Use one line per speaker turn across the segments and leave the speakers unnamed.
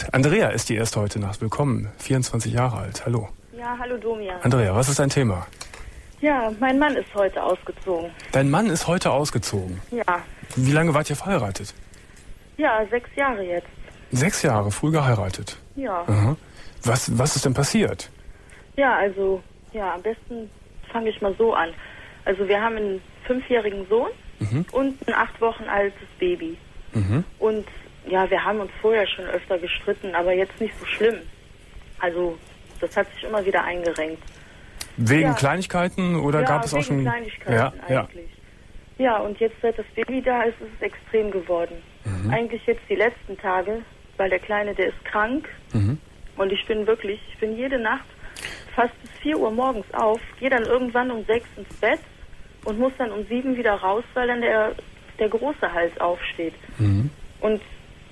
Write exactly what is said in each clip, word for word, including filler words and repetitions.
Andrea ist die erste heute Nacht. Willkommen, vierundzwanzig Jahre alt. Hallo.
Ja, hallo Domian.
Andrea, was ist dein Thema?
Ja, mein Mann ist heute ausgezogen.
Dein Mann ist heute ausgezogen?
Ja.
Wie lange wart ihr verheiratet?
Ja, sechs Jahre jetzt.
Sechs Jahre, früh geheiratet?
Ja.
Aha. Was, was ist denn passiert?
Ja, also, ja, am besten fange ich mal so an. Also wir haben einen fünfjährigen Sohn mhm. und ein acht Wochen altes Baby. Mhm. Und ja, wir haben uns vorher schon öfter gestritten, aber jetzt nicht so schlimm. Also, das hat sich immer wieder eingerenkt.
Wegen
ja.
Kleinigkeiten oder
ja,
gab es auch schon...
Ja, wegen Kleinigkeiten
ja,
eigentlich. Ja. ja, und jetzt, seit das Baby da ist, ist es extrem geworden. Mhm. Eigentlich jetzt die letzten Tage, weil der Kleine, der ist krank. Mhm. Und ich bin wirklich, ich bin jede Nacht fast bis vier Uhr morgens auf, gehe dann irgendwann um sechs ins Bett und muss dann um sieben wieder raus, weil dann der, der Große halt aufsteht. Mhm. Und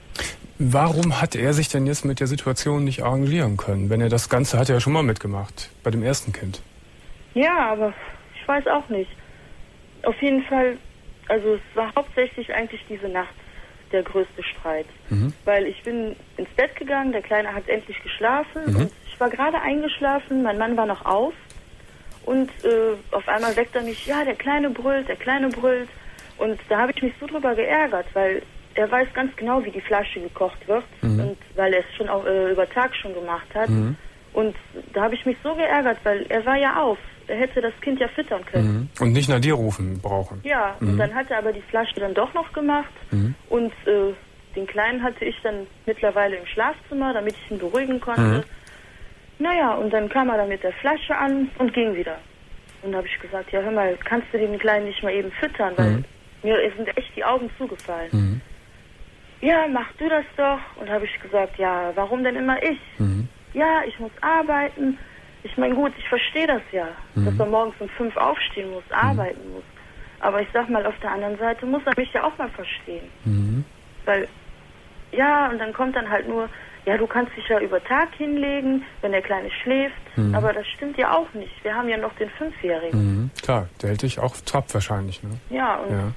warum hat er sich denn jetzt mit der Situation nicht arrangieren können? Wenn er das Ganze hat er ja schon mal mitgemacht, bei dem ersten Kind.
Ja, aber ich weiß auch nicht. Auf jeden Fall, also es war hauptsächlich eigentlich diese Nacht der größte Streit. Mhm. Weil ich bin ins Bett gegangen, der Kleine hat endlich geschlafen mhm. und ich war gerade eingeschlafen, mein Mann war noch auf und äh, auf einmal weckt er mich, ja, der Kleine brüllt, der Kleine brüllt und da habe ich mich so drüber geärgert, weil er weiß ganz genau, wie die Flasche gekocht wird mhm. und weil er es schon auch äh, über Tag schon gemacht hat. Mhm. Und da habe ich mich so geärgert, weil er war ja auf. Er hätte das Kind ja füttern können.
Mhm. Und nicht nach dir rufen brauchen.
Ja, mhm. und dann hat er aber die Flasche dann doch noch gemacht. Mhm. Und äh, den Kleinen hatte ich dann mittlerweile im Schlafzimmer, damit ich ihn beruhigen konnte. Mhm. Naja, und dann kam er dann mit der Flasche an und ging wieder. Und da habe ich gesagt, ja hör mal, kannst du den Kleinen nicht mal eben füttern, weil mhm. mir sind echt die Augen zugefallen. Mhm. Ja, mach du das doch. Und habe ich gesagt, ja, warum denn immer ich? Mhm. Ja, ich muss arbeiten. Ich meine, gut, ich verstehe das ja, mhm. dass er morgens um fünf aufstehen muss, arbeiten mhm. muss. Aber ich sag mal, auf der anderen Seite muss er mich ja auch mal verstehen. Mhm. Weil, ja, und dann kommt dann halt nur, ja, du kannst dich ja über Tag hinlegen, wenn der Kleine schläft. Mhm. Aber das stimmt ja auch nicht. Wir haben ja noch den Fünfjährigen.
Mhm. Klar, der hält dich auch trapp wahrscheinlich, ne?
Ja, und
ja.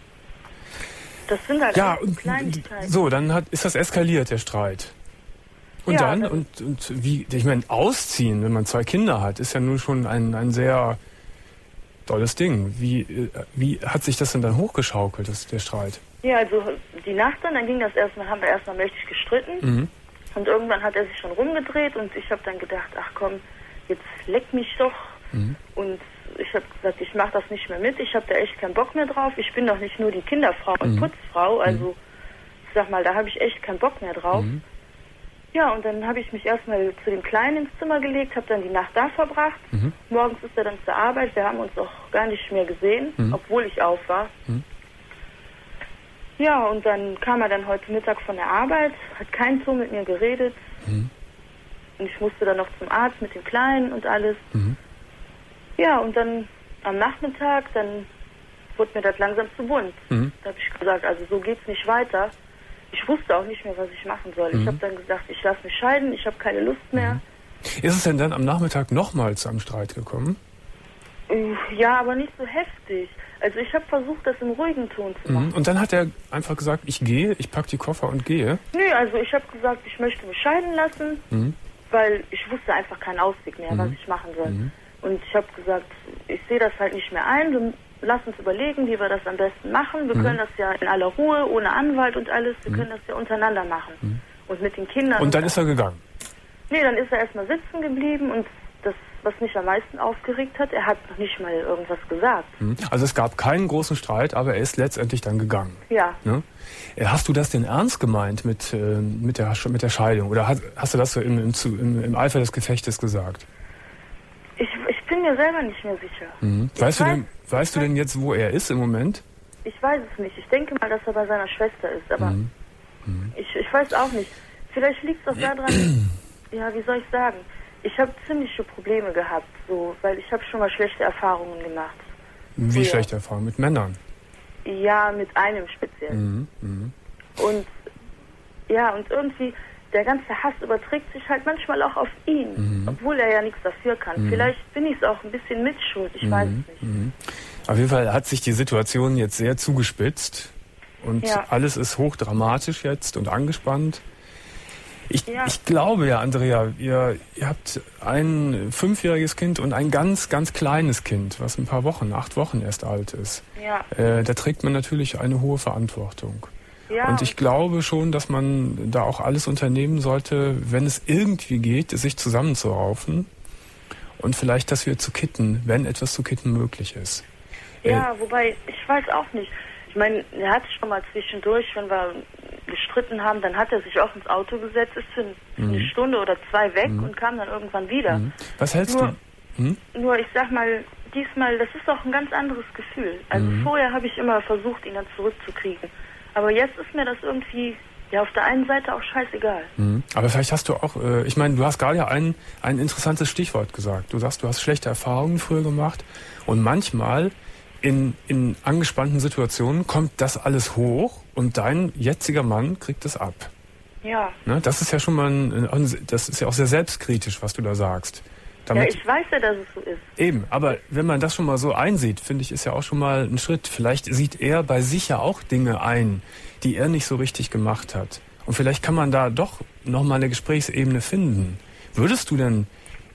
das sind halt
ja,
und, Kleinigkeiten.
So, dann hat, ist das eskaliert, der Streit. Und ja, dann, und, und wie, ich meine, ausziehen, wenn man zwei Kinder hat, ist ja nun schon ein, ein sehr tolles Ding. Wie, wie hat sich das denn dann hochgeschaukelt, das, der Streit?
Ja, also die Nacht dann, dann ging das erstmal, haben wir erstmal mächtig gestritten. Mhm. Und irgendwann hat er sich schon rumgedreht und ich habe dann gedacht, ach komm, jetzt leck mich doch. Mhm. Und ich habe gesagt, ich mache das nicht mehr mit, ich habe da echt keinen Bock mehr drauf. Ich bin doch nicht nur die Kinderfrau und mhm. Putzfrau, also mhm. ich sag mal, da habe ich echt keinen Bock mehr drauf. Mhm. Ja, und dann habe ich mich erstmal zu dem Kleinen ins Zimmer gelegt, habe dann die Nacht da verbracht. Mhm. Morgens ist er dann zur Arbeit, wir haben uns auch gar nicht mehr gesehen, mhm. obwohl ich auf war. Mhm. Ja, und dann kam er dann heute Mittag von der Arbeit, hat kein Ton mit mir geredet. Mhm. Und ich musste dann noch zum Arzt mit dem Kleinen und alles. Mhm. Ja, und dann am Nachmittag, dann wurde mir das langsam zu bunt. Mhm. Da habe ich gesagt, also so geht's nicht weiter. Ich wusste auch nicht mehr, was ich machen soll. Mhm. Ich habe dann gesagt, ich lasse mich scheiden, ich habe keine Lust mehr.
Ist es denn dann am Nachmittag nochmal zu einem Streit gekommen?
Ja, aber nicht so heftig. Also ich habe versucht, das im ruhigen Ton zu machen.
Mhm. Und dann hat er einfach gesagt, ich gehe, ich packe die Koffer und gehe?
Nö, also ich habe gesagt, ich möchte mich scheiden lassen, mhm. weil ich wusste einfach keinen Ausweg mehr, mhm. was ich machen soll. Mhm. Und ich habe gesagt, ich sehe das halt nicht mehr ein. Du, lass uns überlegen, wie wir das am besten machen. Wir mhm. können das ja in aller Ruhe, ohne Anwalt und alles. Wir mhm. können das ja untereinander machen. Mhm. Und mit den Kindern.
Und dann und ist er gegangen?
Nee, dann ist er erstmal sitzen geblieben. Und das, was mich am meisten aufgeregt hat, er hat noch nicht mal irgendwas gesagt.
Mhm. Also es gab keinen großen Streit, aber er ist letztendlich dann gegangen.
Ja.
Ne? Hast du das denn ernst gemeint mit, äh, mit, der, mit der Scheidung? Oder hast, hast du das so im, im, im, im Eifer des Gefechtes gesagt?
Ich, ich bin mir selber nicht mehr sicher.
Mhm. Weißt, du, weiß, denn, weißt du denn jetzt, wo er ist im Moment?
Ich weiß es nicht. Ich denke mal, dass er bei seiner Schwester ist. Aber mhm. Mhm. Ich, ich weiß auch nicht. Vielleicht liegt es auch daran, ja, wie soll ich sagen? Ich habe ziemliche Probleme gehabt, so, weil ich habe schon mal schlechte Erfahrungen gemacht.
Wie früher. Schlechte Erfahrungen? Mit Männern?
Ja, mit einem speziell. Mhm. Mhm. Und ja, und irgendwie... Der ganze Hass überträgt sich halt manchmal auch auf ihn, mhm. obwohl er ja nichts dafür kann. Mhm. Vielleicht bin ich es auch ein bisschen mitschuld, ich mhm. weiß es nicht.
Mhm. Auf jeden Fall hat sich die Situation jetzt sehr zugespitzt und ja. alles ist hochdramatisch jetzt und angespannt. Ich,
ja.
ich glaube ja, Andrea, ihr, ihr habt ein fünfjähriges Kind und ein ganz, ganz kleines Kind, was ein paar Wochen, acht Wochen erst alt ist.
Ja.
Äh, da trägt man natürlich eine hohe Verantwortung.
Ja.
Und ich glaube schon, dass man da auch alles unternehmen sollte, wenn es irgendwie geht, sich zusammenzuraufen und vielleicht, dass wir zu kitten, wenn etwas zu kitten möglich ist.
Ja, äh, wobei, ich weiß auch nicht. Ich meine, er hat schon mal zwischendurch, wenn wir gestritten haben, dann hat er sich auch ins Auto gesetzt, ist für eine mhm. Stunde oder zwei weg mhm. und kam dann irgendwann wieder.
Mhm. Was hältst
nur,
du? Mhm.
Nur, ich sag mal, diesmal, das ist auch ein ganz anderes Gefühl. Also mhm. vorher habe ich immer versucht, ihn dann zurückzukriegen. Aber jetzt ist mir das irgendwie, ja, auf der einen Seite auch scheißegal.
Mhm. Aber vielleicht hast du auch, äh, ich meine, du hast gerade ja ein, ein interessantes Stichwort gesagt. Du sagst, du hast schlechte Erfahrungen früher gemacht und manchmal In, in angespannten Situationen kommt das alles hoch und dein jetziger Mann kriegt es ab.
Ja.
Ne? Das ist ja schon mal, ein, das ist ja auch sehr selbstkritisch, was du da sagst. Damit,
ja, ich weiß ja, dass es so ist.
Eben, aber wenn man das schon mal so einsieht, finde ich, ist ja auch schon mal ein Schritt. Vielleicht sieht er bei sich ja auch Dinge ein, die er nicht so richtig gemacht hat. Und vielleicht kann man da doch nochmal eine Gesprächsebene finden. Würdest du denn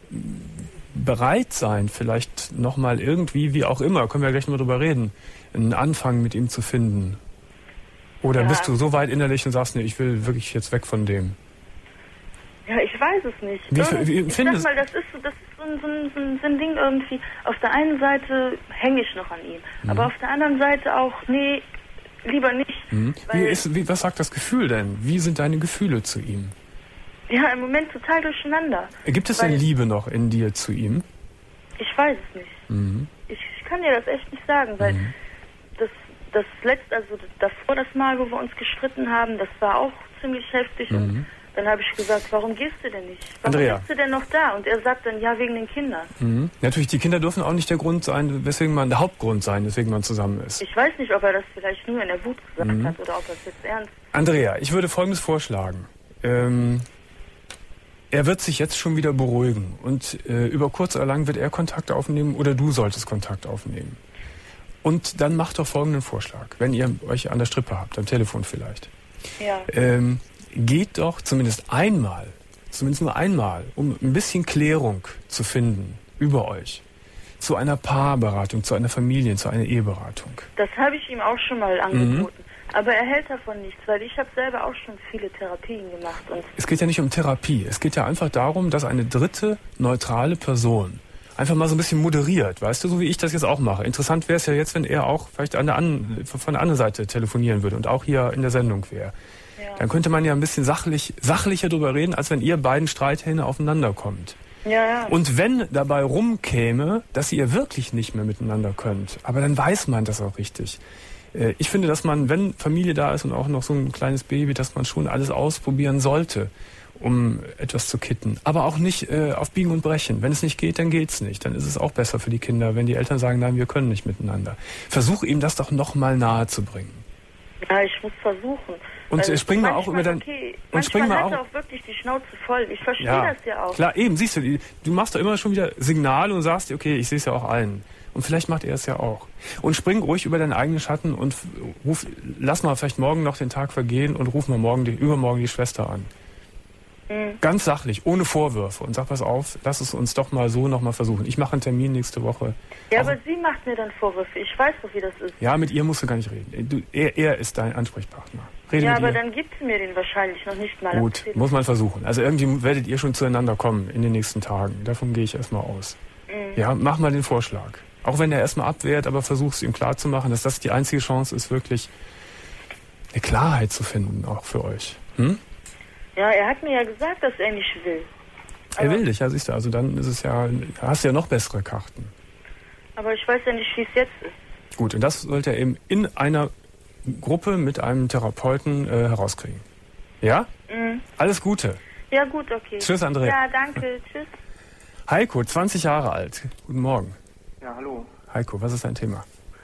bereit sein, vielleicht nochmal irgendwie, wie auch immer, können wir ja gleich mal drüber reden, einen Anfang mit ihm zu finden? Oder ja. bist du so weit innerlich und sagst, nee, ich will wirklich jetzt weg von dem?
Ja, ich weiß es nicht.
Wie, wie,
ich sag mal, das ist, das ist so, ein, so, ein, so ein Ding irgendwie, auf der einen Seite hänge ich noch an ihm, mhm. aber auf der anderen Seite auch, nee, lieber nicht.
Mhm. Wie ist, wie, was sagt das Gefühl denn? Wie sind deine Gefühle zu ihm?
Ja, im Moment total durcheinander.
Gibt es denn Liebe noch in dir zu ihm?
Ich weiß es nicht.
Mhm.
Ich, ich kann dir das echt nicht sagen, weil mhm. das, das letzte, also davor das Mal, wo wir uns gestritten haben, das war auch ziemlich heftig. Mhm. Und dann habe ich gesagt, warum gehst du denn nicht? Warum
Andrea.
bist du denn noch da? Und er sagt dann, ja, wegen den Kindern.
Mhm. Natürlich, die Kinder dürfen auch nicht der Grund sein, weswegen man, der Hauptgrund sein, weswegen man zusammen ist.
Ich weiß nicht, ob er das vielleicht nur in der Wut gesagt mhm. hat oder ob er es jetzt ernst.
Andrea, ich würde Folgendes vorschlagen. Ähm, Er wird sich jetzt schon wieder beruhigen und äh, über kurz oder lang wird er Kontakt aufnehmen oder du solltest Kontakt aufnehmen. Und dann macht doch folgenden Vorschlag, wenn ihr euch an der Strippe habt, am Telefon vielleicht.
Ja.
Ähm, geht doch zumindest einmal, zumindest nur einmal, um ein bisschen Klärung zu finden über euch, zu einer Paarberatung, zu einer Familien-, zu einer Eheberatung.
Das habe ich ihm auch schon mal angeboten. Mhm. Aber er hält davon nichts, weil ich habe selber auch schon viele Therapien gemacht. Und
es geht ja nicht um Therapie. Es geht ja einfach darum, dass eine dritte, neutrale Person einfach mal so ein bisschen moderiert, weißt du, so wie ich das jetzt auch mache. Interessant wäre es ja jetzt, wenn er auch vielleicht an der an, von der anderen Seite telefonieren würde und auch hier in der Sendung wäre. Ja. Dann könnte man ja ein bisschen sachlich, sachlicher drüber reden, als wenn ihr beiden Streithähne aufeinander kommt.
Ja, ja.
Und wenn dabei rumkäme, dass ihr wirklich nicht mehr miteinander könnt, aber dann weiß man das auch richtig. Ich finde, dass man, wenn Familie da ist und auch noch so ein kleines Baby, dass man schon alles ausprobieren sollte, um etwas zu kitten. Aber auch nicht äh, auf Biegen und Brechen. Wenn es nicht geht, dann geht's nicht. Dann ist es auch besser für die Kinder, wenn die Eltern sagen, nein, wir können nicht miteinander. Versuch ihm das doch nochmal nahe zu bringen.
Ja, ich muss versuchen.
Und also spring mal auch über dein...
Okay,
und spring mal
hat
auch,
er auch wirklich die Schnauze voll. Ich verstehe
ja,
das ja auch.
Klar, eben, siehst du, du machst doch immer schon wieder Signale und sagst, okay, ich sehe es ja auch allen. Und vielleicht macht er es ja auch. Und spring ruhig über deinen eigenen Schatten und ruf, lass mal vielleicht morgen noch den Tag vergehen und ruf mal morgen die, übermorgen die Schwester an. Mhm. Ganz sachlich, ohne Vorwürfe. Und sag, pass auf, lass es uns doch mal so nochmal versuchen. Ich mache einen Termin nächste Woche.
Ja,
auch,
aber sie macht mir dann Vorwürfe. Ich weiß doch, wie das ist.
Ja, mit ihr musst du gar nicht reden. Du, er, er ist dein Ansprechpartner. Rede
ja,
mit
aber
ihr.
Dann gibt sie mir den wahrscheinlich noch nicht mal.
Gut, muss man versuchen. Also irgendwie werdet ihr schon zueinander kommen in den nächsten Tagen. Davon gehe ich erstmal aus. Mhm. Ja, mach mal den Vorschlag. Auch wenn er erstmal abwehrt, aber versuchst ihm klarzumachen, dass das die einzige Chance ist, wirklich eine Klarheit zu finden, auch für euch. Hm?
Ja, er hat mir ja gesagt, dass er nicht will.
Aber er will dich, ja, siehst du. Also dann ist es ja, hast du ja noch bessere Karten.
Aber ich weiß ja nicht, wie es jetzt ist.
Gut, und das sollte er eben in einer Gruppe mit einem Therapeuten äh, herauskriegen. Ja?
Mhm.
Alles Gute.
Ja, gut, okay.
Tschüss, Andrea.
Ja, danke. Tschüss.
Heiko, zwanzig Jahre alt. Guten Morgen.
Ja, hallo.
Heiko, was ist dein Thema?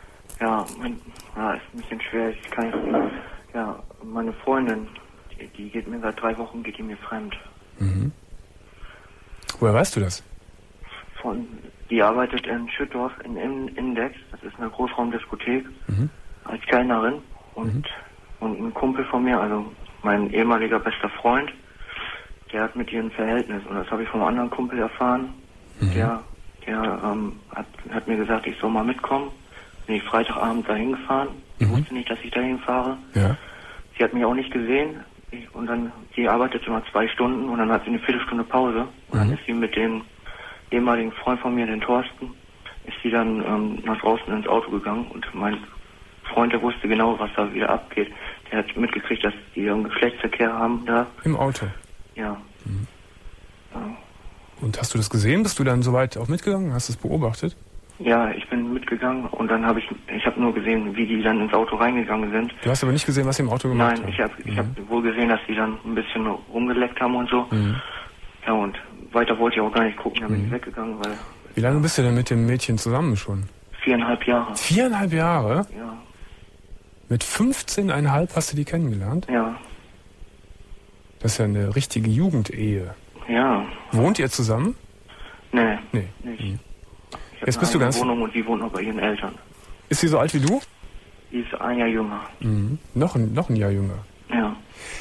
Ja, mein, ja, ist ein bisschen schwer. Ich kann nicht, ja, meine Freundin, die, die geht mir seit drei Wochen, geht die mir fremd.
Mhm. Woher weißt du das?
Von, die arbeitet in Schüttorf in, in Index. Das ist eine Großraumdiskothek. Mhm. Als Kellnerin. Und, mhm. und ein Kumpel von mir, also mein ehemaliger bester Freund, der hat mit ihr ein Verhältnis. Und das habe ich vom anderen Kumpel erfahren. Mhm. Der, der ähm, hat, hat mir gesagt, ich soll mal mitkommen. Bin ich Freitagabend dahin gefahren. Ich mhm. wusste nicht, dass ich dahin fahre.
Ja.
Sie hat mich auch nicht gesehen. Und dann, sie arbeitete mal zwei Stunden und dann hat sie eine Viertelstunde Pause. Und mhm. dann ist sie mit dem ehemaligen Freund von mir, den Thorsten, ist sie dann ähm, nach draußen ins Auto gegangen. Und mein Freund, der wusste genau, was da wieder abgeht. Der hat mitgekriegt, dass die einen Geschlechtsverkehr haben da.
Im Auto?
Ja.
Mhm.
ja.
Und hast du das gesehen? Bist du dann soweit auch mitgegangen? Hast du es beobachtet?
Ja, ich bin mitgegangen und dann habe ich, ich habe nur gesehen, wie die dann ins Auto reingegangen sind.
Du hast aber nicht gesehen, was sie im Auto gemacht
haben? Nein,
haben?
ich habe ich
mhm.
hab wohl gesehen, dass die dann ein bisschen rumgeleckt haben und so.
Mhm.
Ja, und weiter wollte ich auch gar nicht gucken, da bin
mhm.
ich weggegangen, weil...
Wie lange bist du denn mit dem Mädchen zusammen schon?
Viereinhalb Jahre.
Viereinhalb Jahre?
Ja.
Mit fünfzehneinhalb hast du die kennengelernt?
Ja.
Das ist ja eine richtige Jugendehe.
Ja.
Wohnt ihr zusammen?
Nee.
Nee.
Nicht.
Mhm.
Ich
Jetzt bist du ganz...
Wohnung und sie wohnt noch bei ihren Eltern.
Ist sie so alt wie du?
Die ist ein Jahr jünger.
Mhm. Noch, ein, noch ein Jahr jünger.
Ja.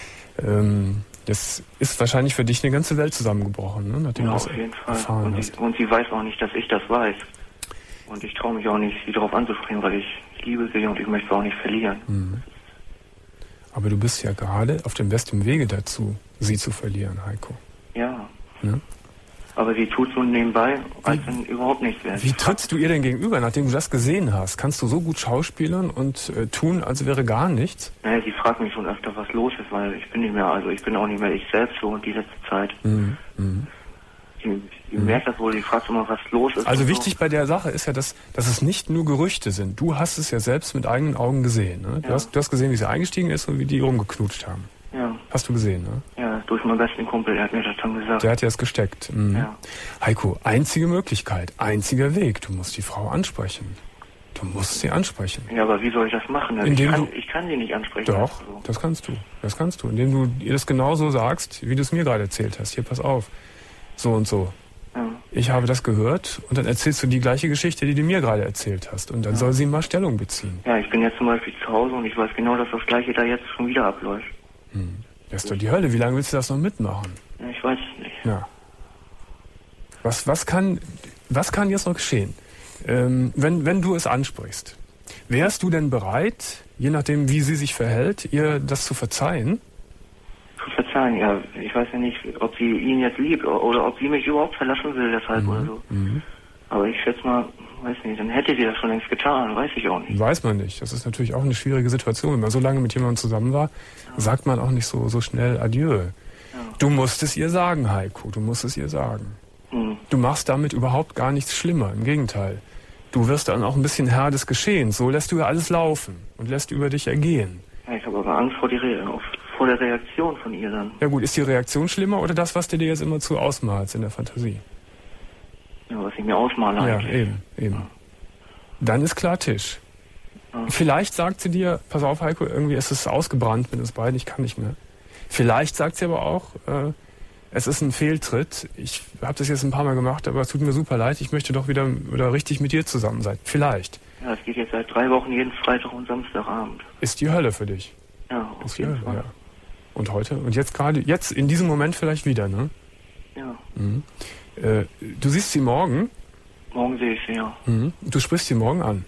Ähm, das ist wahrscheinlich für dich eine ganze Welt zusammengebrochen, ne? Nachdem
ja,
du das
auf jeden Fall.
erfahren
und,
hast.
sie, und sie weiß auch nicht, dass ich das weiß. Und ich traue mich auch nicht, sie darauf anzusprechen, weil ich liebe sie und ich möchte sie auch nicht verlieren.
Mhm. Aber du bist ja gerade auf dem besten Wege dazu, sie zu verlieren, Heiko.
Ja.
Ne?
Aber sie tut so nebenbei, als wenn überhaupt nichts wäre.
Wie trittst du ihr denn gegenüber, nachdem du das gesehen hast? Kannst du so gut schauspielern und äh, tun, als wäre gar nichts?
Naja, sie fragt mich schon öfter, was los ist, weil ich bin nicht mehr, also ich bin auch nicht mehr ich selbst so die letzte Zeit.
Mhm. Mhm.
Sie, sie mhm. merkt das wohl, sie fragt immer, was los ist.
Also wichtig
so.
bei der Sache ist ja, dass, dass es nicht nur Gerüchte sind. Du hast es ja selbst mit eigenen Augen gesehen. Ne? Du,
ja.
hast, du hast gesehen, wie sie eingestiegen ist und wie die rumgeknutscht haben.
Ja.
Hast du gesehen, ne?
Ja, durch meinen besten Kumpel, der hat mir das dann gesagt.
Der hat dir das gesteckt. Mhm.
Ja.
Heiko, einzige Möglichkeit, einziger Weg. Du musst die Frau ansprechen. Du musst sie ansprechen.
Ja, aber wie soll ich das machen? Also
Indem
ich, kann,
du,
ich kann sie nicht ansprechen.
Doch,
also.
das kannst du. Das kannst du. Indem du ihr das genauso sagst, wie du es mir gerade erzählt hast. Hier, pass auf. So und so.
Ja.
Ich habe das gehört und dann erzählst du die gleiche Geschichte, die du mir gerade erzählt hast. Und dann ja. soll sie mal Stellung beziehen.
Ja, ich bin jetzt zum Beispiel zu Hause und ich weiß genau, dass das Gleiche da jetzt schon wieder abläuft.
Hm. Das ist doch die Hölle. Wie lange willst du das noch mitmachen?
Ja, ich weiß es nicht.
Ja. Was, was, kann, was kann jetzt noch geschehen? Ähm, wenn, wenn du es ansprichst, wärst du denn bereit, je nachdem, wie sie sich verhält, ihr das zu verzeihen?
Zu verzeihen, ja. Ich weiß ja nicht, ob sie ihn jetzt liebt oder ob sie mich überhaupt verlassen will deshalb mhm. oder so. Mhm. Aber ich schätze mal, weiß nicht, dann hätte sie das schon längst getan, weiß ich auch nicht.
Weiß man nicht. Das ist natürlich auch eine schwierige Situation. Wenn man so lange mit jemandem zusammen war, ja. sagt man auch nicht so, so schnell Adieu. Ja. Du musst es ihr sagen, Heiko. Du musst es ihr sagen. Mhm. Du machst damit überhaupt gar nichts schlimmer. Im Gegenteil. Du wirst dann auch ein bisschen Herr des Geschehens. So lässt du ja alles laufen und lässt über dich ergehen.
Ja, ich habe aber Angst vor, die Re vor der Reaktion von ihr dann.
Ja gut, ist die Reaktion schlimmer oder das, was du dir jetzt immer zu ausmalst in der Fantasie?
Ja, was ich mir ausmale
ja,
eigentlich.
Ja, eben, eben. Ja. Dann ist klar Tisch. Ja. Vielleicht sagt sie dir, pass auf Heiko, irgendwie ist es ausgebrannt mit uns beiden, ich kann nicht mehr. Vielleicht sagt sie aber auch, äh, es ist ein Fehltritt, ich habe das jetzt ein paar Mal gemacht, aber es tut mir super leid, ich möchte doch wieder, wieder richtig mit dir zusammen sein. Vielleicht.
Ja, es geht jetzt seit drei Wochen jeden Freitag und Samstagabend.
Ist die Hölle für dich.
Ja, auf
ist
jeden
Hölle,
Fall.
Ja. Und heute, und jetzt gerade, jetzt in diesem Moment vielleicht wieder, ne?
Ja.
Mhm. Äh, du siehst sie morgen?
Morgen sehe ich sie, ja.
Mhm. Du sprichst sie morgen an?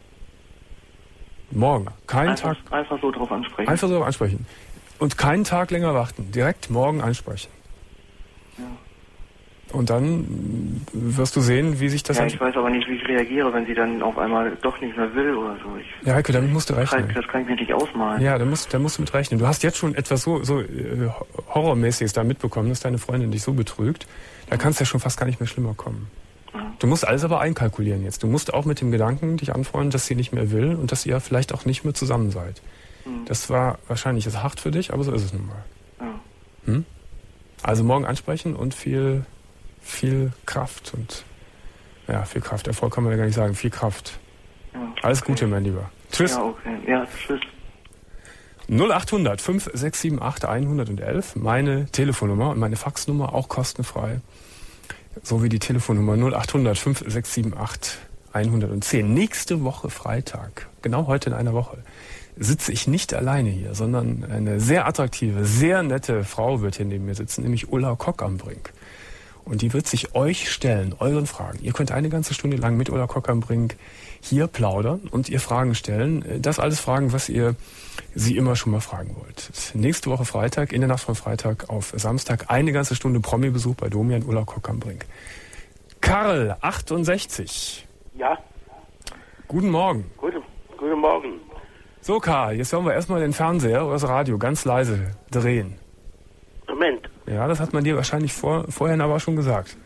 Morgen. Keinen
einfach,
Tag.
Einfach so drauf ansprechen.
Einfach so drauf ansprechen. Und keinen Tag länger warten. Direkt morgen ansprechen.
Ja.
Und dann wirst du sehen, wie sich das...
Ja, ich weiß aber nicht, wie ich reagiere, wenn sie dann auf einmal doch nicht mehr will oder so. Ich,
ja, Heiko, damit musst du rechnen.
Das kann ich mir nicht ausmalen.
Ja, da musst, da musst du mit rechnen. Du hast jetzt schon etwas so, so äh, Horrormäßiges da mitbekommen, dass deine Freundin dich so betrügt. Da kann es ja schon fast gar nicht mehr schlimmer kommen. Ja. Du musst alles aber einkalkulieren jetzt. Du musst auch mit dem Gedanken dich anfreunden, dass sie nicht mehr will und dass ihr vielleicht auch nicht mehr zusammen seid. Mhm. Das war wahrscheinlich jetzt hart für dich, aber so ist es nun mal. Ja. Hm? Also morgen ansprechen und viel... viel Kraft und ja, viel Kraft. Erfolg kann man ja gar nicht sagen. Viel Kraft. Ja, okay. Alles Gute, mein Lieber. Tschüss.
Ja, okay. Ja, tschüss.
null achthundert fünf sechs sieben acht hundertelf, meine Telefonnummer und meine Faxnummer, auch kostenfrei. Sowie die Telefonnummer null achthundert fünf sechs sieben acht hundertzehn. Nächste Woche Freitag, genau heute in einer Woche, sitze ich nicht alleine hier, sondern eine sehr attraktive, sehr nette Frau wird hier neben mir sitzen, nämlich Ulla Kock am Brink. Und die wird sich euch stellen, euren Fragen. Ihr könnt eine ganze Stunde lang mit Ulla Kock am Brink hier plaudern und ihr Fragen stellen. Das alles Fragen, was ihr sie immer schon mal fragen wollt. Nächste Woche Freitag, in der Nacht von Freitag auf Samstag, eine ganze Stunde Promi-Besuch bei Domian Ulla Kock am Brink. Karl, achtundsechzig.
Ja.
Guten Morgen.
Guten, guten Morgen.
So, Karl, jetzt sollen wir erstmal den Fernseher oder das Radio ganz leise drehen.
Moment.
Ja, das hat man dir wahrscheinlich vor, vorhin aber schon gesagt.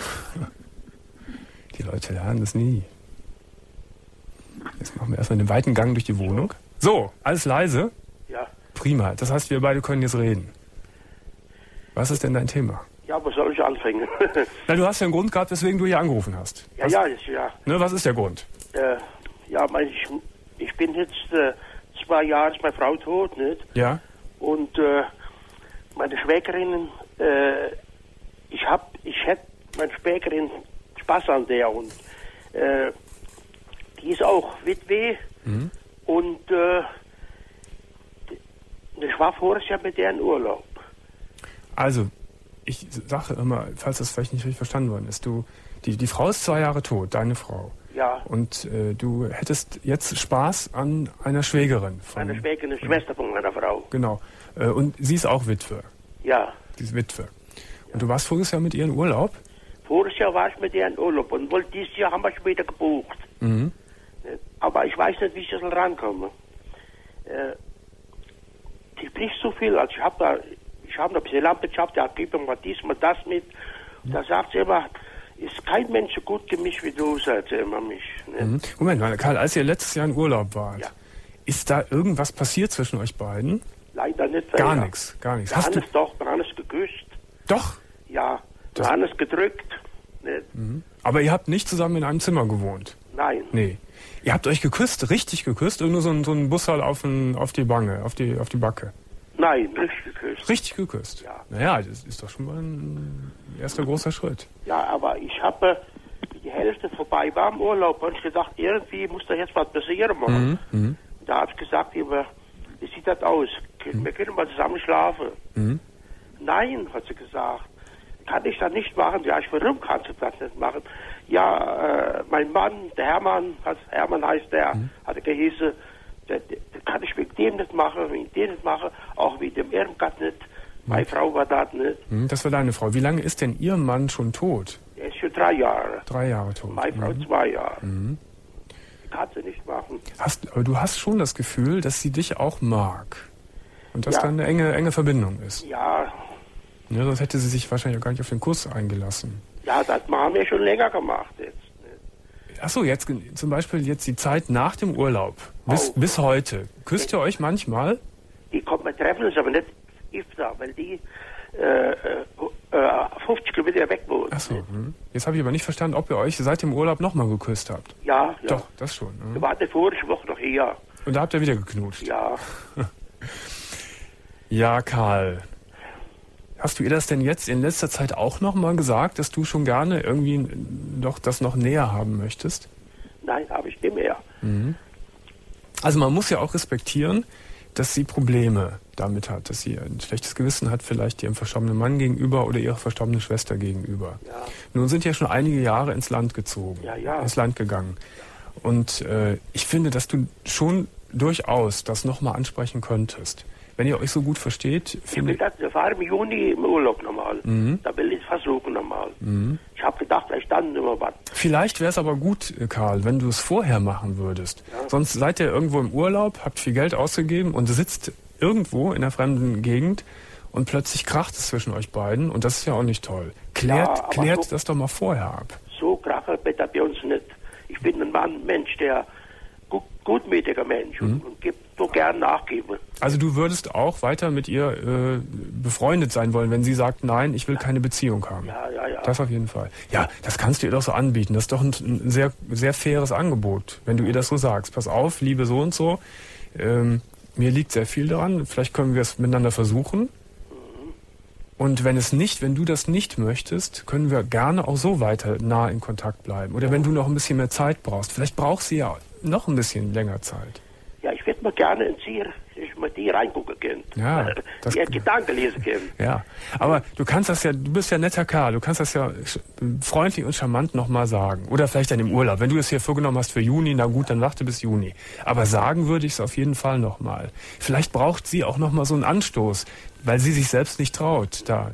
Die Leute lernen das nie. Jetzt machen wir erstmal einen weiten Gang durch die Wohnung. So, alles leise?
Ja.
Prima. Das heißt, wir beide können jetzt reden. Was ist denn dein Thema?
Ja, wo soll ich anfangen?
Na, du hast ja einen Grund gehabt, weswegen du hier angerufen hast.
ja,
Was,
ja, ist, ja.
Ne, was ist der Grund?
Äh, ja, mein, ich, ich bin jetzt äh, zwei Jahre, ist meine Frau tot, nicht?
Ja?
Und äh, meine Schwägerin, äh, ich hab, ich hätte meine Schwägerin Spaß an der und äh, die ist auch Witwe
Mhm.
und äh, ich war voriges Jahr mit der in Urlaub.
Also, ich sage immer, falls das vielleicht nicht richtig verstanden worden ist, du, die, die Frau ist zwei Jahre tot, deine Frau.
Ja.
Und äh, du hättest jetzt Spaß an einer Schwägerin. Von,
Meine Schwägerin ist Schwester von meiner Frau.
Genau. Äh, und sie ist auch Witwe.
Ja.
Die ist Witwe. Und du warst voriges Jahr mit ihr in Urlaub?
Voriges Jahr war ich mit der in Urlaub und wollte dieses Jahr haben wir später gebucht.
Mhm.
Aber ich weiß nicht, wie ich da rankomme. Äh, die spricht so viel, also ich habe da, ich habe ein bisschen Landwirtschaft, ja, gib mir mal dies, mal das mit. Und da sagt sie immer, ist kein Mensch so gut gemischt wie du, sagt sie immer mich. Ne?
Mhm. Moment mal, Karl, als ihr letztes Jahr in Urlaub wart,
Ja.
ist da irgendwas passiert zwischen euch beiden?
Leider nicht.
Gar
ja.
nichts, gar nichts.
Wir
Hast
haben
du?
es doch, wir haben es geküsst.
Doch.
Ja, wir
Das-
haben es gedrückt. Ne?
Mhm. Aber ihr habt nicht zusammen in einem Zimmer gewohnt?
Nein.
Nee. Ihr habt euch geküsst, richtig geküsst, oder nur so ein, so ein Bussal auf, den, auf die Bange, auf die, auf die Backe?
Nein, richtig geküsst.
Richtig geküsst?
Ja.
Naja, das ist doch schon mal ein erster großer Schritt.
Ja, aber ich habe, wie die Hälfte vorbei war im Urlaub, habe ich gedacht, irgendwie muss da jetzt was passieren, Mann.
Mhm. Mhm.
Da habe ich gesagt, immer, wie sieht das aus? Können- Wir können mal zusammen schlafen.
Mhm.
Nein, hat sie gesagt. Kann ich das nicht machen? Ja, ich, warum kannst du das nicht machen? Ja, äh, mein Mann, der Hermann, also Hermann heißt der,
Mhm.
hat er gehießen, der, der, der kann ich wegen dem nicht machen, wegen dem nicht machen, auch wegen dem Irmgard nicht. Meine Frau war das nicht.
Mhm. Das war deine Frau. Wie lange ist denn Ihr Mann schon tot?
Er ist schon drei Jahre.
Drei Jahre tot.
Meine Frau
Mhm.
zwei Jahre.
Mhm.
Kann sie nicht machen.
Hast, aber du hast schon das Gefühl, dass sie dich auch mag. Und dass
Ja.
da eine enge, enge Verbindung ist.
Ja,
Ja, sonst hätte sie sich wahrscheinlich auch gar nicht auf den Kurs eingelassen.
ja, das haben wir schon länger gemacht jetzt. Ne?
Achso, jetzt gen- zum Beispiel jetzt die Zeit nach dem Urlaub. Bis,
Oh.
bis heute. Küsst ihr euch manchmal?
Die kommt, wir treffen uns aber nicht öfter, weil die äh, äh, fünfzig Kilometer weg wohnt.
Achso. Hm. Jetzt habe ich aber nicht verstanden, ob ihr euch seit dem Urlaub nochmal geküsst habt.
Ja, ja.
Doch, das schon.
Wir
Hm.
waren die vorige Woche noch hier.
Und da habt ihr wieder geknutscht.
Ja,
Ja, Karl. Hast du ihr das denn jetzt in letzter Zeit auch nochmal gesagt, dass du schon gerne irgendwie n- doch das noch näher haben möchtest?
nein, habe ich nicht mehr.
Also man muss ja auch respektieren, dass sie Probleme damit hat, dass sie ein schlechtes Gewissen hat, vielleicht ihrem verstorbenen Mann gegenüber oder ihrer verstorbenen Schwester gegenüber.
Ja.
Nun sind ja schon einige Jahre ins Land gezogen,
Ja, ja.
ins Land gegangen. Und äh, ich finde, dass du schon durchaus das nochmal ansprechen könntest. Wenn ihr euch so gut versteht,
Ich
finde
will das, wir fahren im Juni im Urlaub nochmal.
Mhm.
Da will ich es versuchen nochmal. Ich habe gedacht, vielleicht dann immer was.
Vielleicht wäre es aber gut, äh, Karl, wenn du es vorher machen würdest.
Ja.
Sonst seid ihr irgendwo im Urlaub, habt viel Geld ausgegeben und sitzt irgendwo in einer fremden Gegend und plötzlich kracht es zwischen euch beiden und das ist ja auch nicht toll. Klärt,
Ja, aber
klärt
so-
das doch mal vorher ab.
So krachelt wird das bei uns nicht. Ich bin ein Mann, Mensch, der gut, gutmütiger Mensch
Mhm.
und, und gibt so gern nachgeben.
Also du würdest auch weiter mit ihr äh, befreundet sein wollen, wenn sie sagt, nein, ich will keine Beziehung haben.
Ja, ja, ja.
Das auf jeden Fall. Ja, das kannst du ihr doch so anbieten. Das ist doch ein, ein sehr, sehr faires Angebot, wenn du ihr das so sagst. Pass auf, liebe so und so, ähm, mir liegt sehr viel daran, vielleicht können wir es miteinander versuchen. Und wenn es nicht, wenn du das nicht möchtest, können wir gerne auch so weiter nah in Kontakt bleiben. Oder wenn du noch ein bisschen mehr Zeit brauchst. Vielleicht braucht sie ja noch ein bisschen länger Zeit.
Ja, ich werde hätte mal gerne in Sie, ich mal die reingucken können.
Ja, das,
die Gedanken lesen können.
Ja, aber du kannst das ja, du bist ja netter Kerl, du kannst das ja freundlich und charmant nochmal sagen. Oder vielleicht dann im Urlaub. Wenn du es hier vorgenommen hast für Juni, na gut, dann warte bis Juni. Aber sagen würde ich es auf jeden Fall nochmal. Vielleicht braucht sie auch nochmal so einen Anstoß, weil sie sich selbst nicht traut. Da.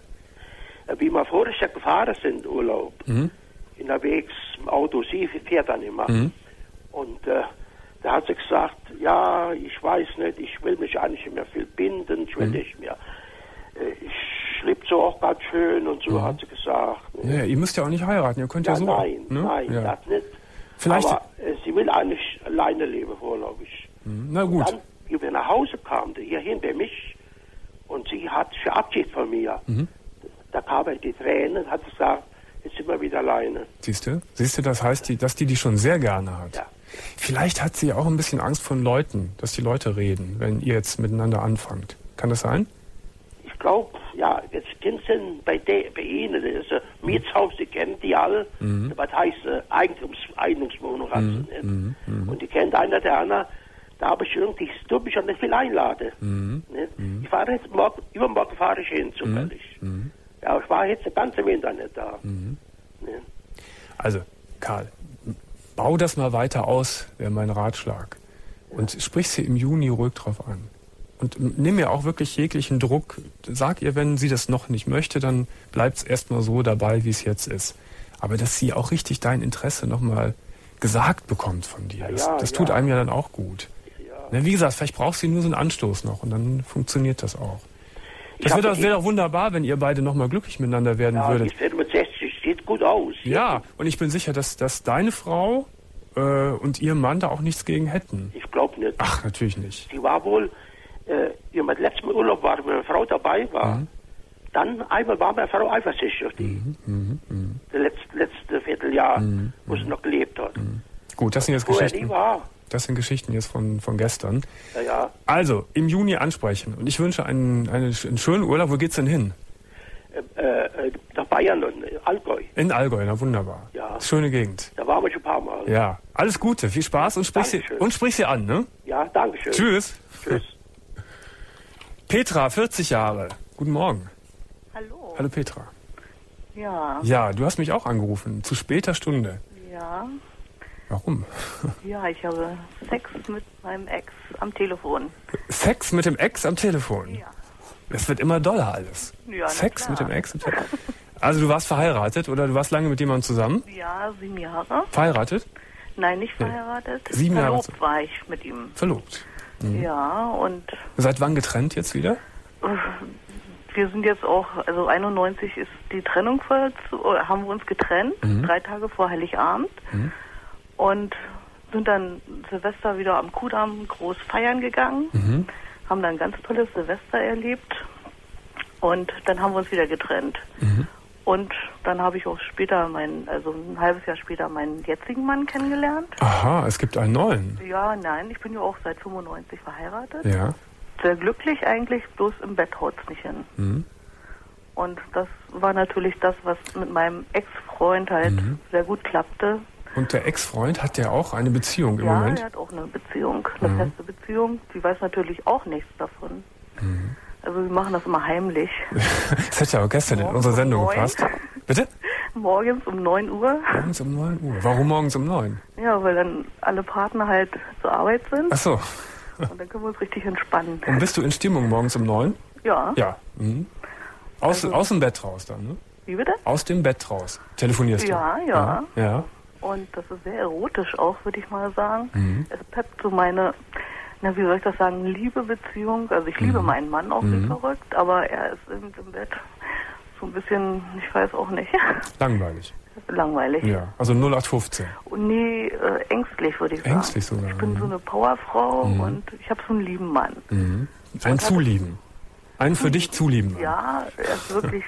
Wie wir voriges Jahr gefahren sind, Urlaub,
Mhm.
in der Wegs im Auto, sie fährt dann immer.
Mhm.
Und äh, da hat sie gesagt, ja, ich weiß nicht, ich will mich eigentlich nicht mehr viel binden, ich will
Mhm.
nicht mehr, äh, ich schlipp so auch ganz schön und so,
Mhm.
hat sie gesagt. Ne?
Ja, ihr müsst ja auch nicht heiraten, ihr könnt ja,
Ja,
so.
nein,
ne?
nein,
ja.
das nicht.
Vielleicht.
Aber äh, sie will eigentlich alleine leben, vorläufig.
Mhm. Na gut.
Dann, wie wir nach Hause kamen, hierhin bei mich, und sie hat sich verabschiedet von mir.
Mhm.
Da kamen die Tränen, hat gesagt, jetzt sind wir wieder alleine.
Siehst du? Siehst du, das heißt, die, dass die die schon sehr gerne hat.
Ja.
Vielleicht hat sie auch ein bisschen Angst vor den Leuten, dass die Leute reden, wenn ihr jetzt miteinander anfangt. Kann das sein?
Ich glaube, ja, jetzt kennen sie bei, de, bei Ihnen, das ist ein Mietshaus, die kennen die alle.
Mhm.
Was heißt äh, Eigentums, Eigentumswohnung hat
Mhm.
sie nicht.
Mhm. Mhm.
Und die kennt einer der anderen. Da habe ich irgendwie, ich tue mich schon nicht viel einladen.
Mhm.
Nicht?
Mhm.
Ich fahre jetzt morgen, übermorgen fahre ich hin, zufällig.
Mhm.
Ja, ich war jetzt den ganzen Winter nicht da.
Mhm.
Nicht?
Also, Karl, bau das mal weiter aus, wäre mein Ratschlag. Und sprich sie im Juni ruhig drauf an. Und nimm mir auch wirklich jeglichen Druck. Sag ihr, wenn sie das noch nicht möchte, dann bleibt es erstmal so dabei, wie es jetzt ist. Aber dass sie auch richtig dein Interesse nochmal gesagt bekommt von dir,
Ja,
das,
ja,
das
ja.
tut einem ja dann auch gut.
Ja.
Na, wie gesagt, vielleicht braucht sie nur so einen Anstoß noch und dann funktioniert das auch.
Ich
Das
hab-
wäre doch, wär doch wunderbar, wenn ihr beide nochmal glücklich miteinander werden
Ja,
würdet.
die vierundsechzig sieht gut aus.
Ja, und ich bin sicher, dass, dass deine Frau äh, und ihr Mann da auch nichts gegen hätten.
Ich glaube nicht.
Ach, natürlich nicht.
Die war wohl, äh, wie wir letztes Mal Urlaub war, wenn meine Frau dabei war,
Mhm.
dann einmal war meine Frau eifersüchtig auf die.
Mhm, mhm, mhm.
Das letzte, letzte Vierteljahr,
Mhm,
wo sie noch gelebt hat.
Gut, das sind jetzt
Vorher nie
Geschichten.
war.
Das sind Geschichten jetzt von, von gestern.
Ja, ja.
Also, im Juni ansprechen. Und ich wünsche einen, einen, einen schönen Urlaub. Wo geht's denn hin?
Äh, äh, nach Bayern und äh, Allgäu.
In Allgäu, na wunderbar.
Ja.
Schöne Gegend.
Da waren wir schon ein paar Mal.
Ja, alles Gute, viel Spaß und sprich, sie,
Dankeschön.
und sprich sie an, ne?
Ja, danke schön.
Tschüss.
Tschüss.
Petra, vierzig Jahre. Guten Morgen.
Hallo.
Hallo Petra.
Ja.
Ja, du hast mich auch angerufen. Zu später Stunde.
Ja.
Warum?
Ja, ich habe Sex mit meinem Ex am Telefon.
Sex mit dem Ex am Telefon.
Ja.
Es wird immer doller alles.
Ja, na
Sex
klar.
mit dem Ex am Telefon. Also du warst verheiratet oder du warst lange mit jemandem zusammen?
Ja, sieben Jahre.
Verheiratet?
Nein, nicht verheiratet.
Sieben Jahre
Verlobt
zu-
war ich mit ihm.
Verlobt.
Ja, und
Seit wann getrennt jetzt wieder?
äh, wir sind jetzt auch, also einundneunzig ist die Trennung, vollzu- oder haben wir uns getrennt,
Mhm.
drei Tage vor Heiligabend.
Mhm.
Und sind dann Silvester wieder am Kudamm groß feiern gegangen.
Mhm.
Haben dann ein ganz tolles Silvester erlebt. Und dann haben wir uns wieder getrennt.
Mhm.
Und dann habe ich auch später meinen, also ein halbes Jahr später meinen jetzigen Mann kennengelernt.
Aha, es gibt einen neuen.
Ja, nein, ich bin ja auch seit fünfundneunzig verheiratet.
Ja.
Sehr glücklich eigentlich, bloß im Bett haut's nicht hin.
Mhm.
Und das war natürlich das, was mit meinem Ex-Freund halt
Mhm.
sehr gut klappte.
Und der Ex-Freund hat ja auch eine Beziehung im
Ja,
Moment.
er hat auch eine Beziehung, eine
Mhm.
feste Beziehung. Die weiß natürlich auch nichts davon.
Mhm.
Also wir machen das immer heimlich.
Das hätte ja auch gestern in
Morgens
unsere
um
Sendung
neun.
gepasst. Bitte?
Morgens um neun Uhr.
Morgens um neun Uhr. Warum morgens um neun?
Ja, weil dann alle Partner halt zur Arbeit sind.
Ach so.
Und dann können wir uns richtig entspannen.
Und bist du in Stimmung morgens um neun?
Ja.
Ja. Mhm. Aus,
Also-
aus dem Bett raus dann, ne?
Wie bitte?
Aus dem Bett raus. Telefonierst
Ja,
du?
ja.
Ja. ja.
Und das ist sehr erotisch auch, würde ich mal sagen.
Mhm.
Es peppt so meine, na wie soll ich das sagen, Liebe-Beziehung. Also ich liebe
Mhm.
meinen Mann auch
Mhm.
wie verrückt, aber er ist im, im Bett so ein bisschen, ich weiß auch nicht,
Langweilig.
langweilig.
Ja. Also null acht fünfzehn.
Und nee, äh, ängstlich würde ich sagen.
Ängstlich sogar,
Ich bin
mhm.
so eine Powerfrau
Mhm.
und ich habe so einen lieben Mann.
Mhm. Ein Zulieben. Ein für dich Zulieben.
Ja, er ist wirklich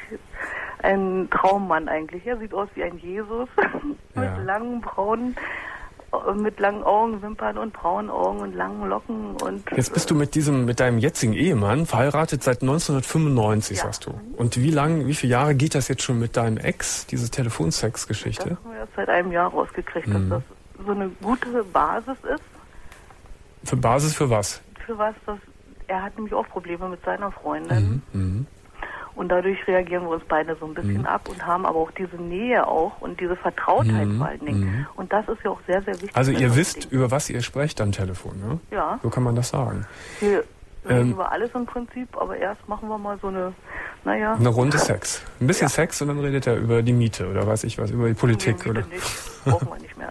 ein Traummann eigentlich. Er sieht aus wie ein Jesus mit
Ja.
langen braunen, äh, mit langen Augenwimpern und braunen Augen und langen Locken und
Jetzt bist du mit diesem, mit deinem jetzigen Ehemann verheiratet seit neunzehnhundertfünfundneunzig,
Ja.
sagst du. Und wie lang, wie viele Jahre geht das jetzt schon mit deinem Ex, diese
das
Telefonsex-Geschichte?
haben wir jetzt seit einem Jahr rausgekriegt,
Mhm.
dass das so eine gute Basis ist.
Für Basis für was?
für was, dass er hat nämlich auch Probleme mit seiner Freundin.
Mhm. Mhm.
Und dadurch reagieren wir uns beide so ein bisschen
Mhm.
ab und haben aber auch diese Nähe auch und diese Vertrautheit
Mhm.
vor allen Dingen.
Mhm.
Und das ist ja auch sehr, sehr wichtig.
Also
bei
ihr
solchen
wisst,
Dingen.
über was ihr sprecht am Telefon, ne?
Ja.
So kann man das sagen.
Wir reden
Ähm,
über alles im Prinzip, aber erst machen wir mal so eine, naja.
Eine Runde Sex. Ein bisschen
Ja.
Sex und dann redet er über die Miete oder weiß ich was, über die Politik.
Nee,
Oder?
nicht. Brauchen wir nicht mehr.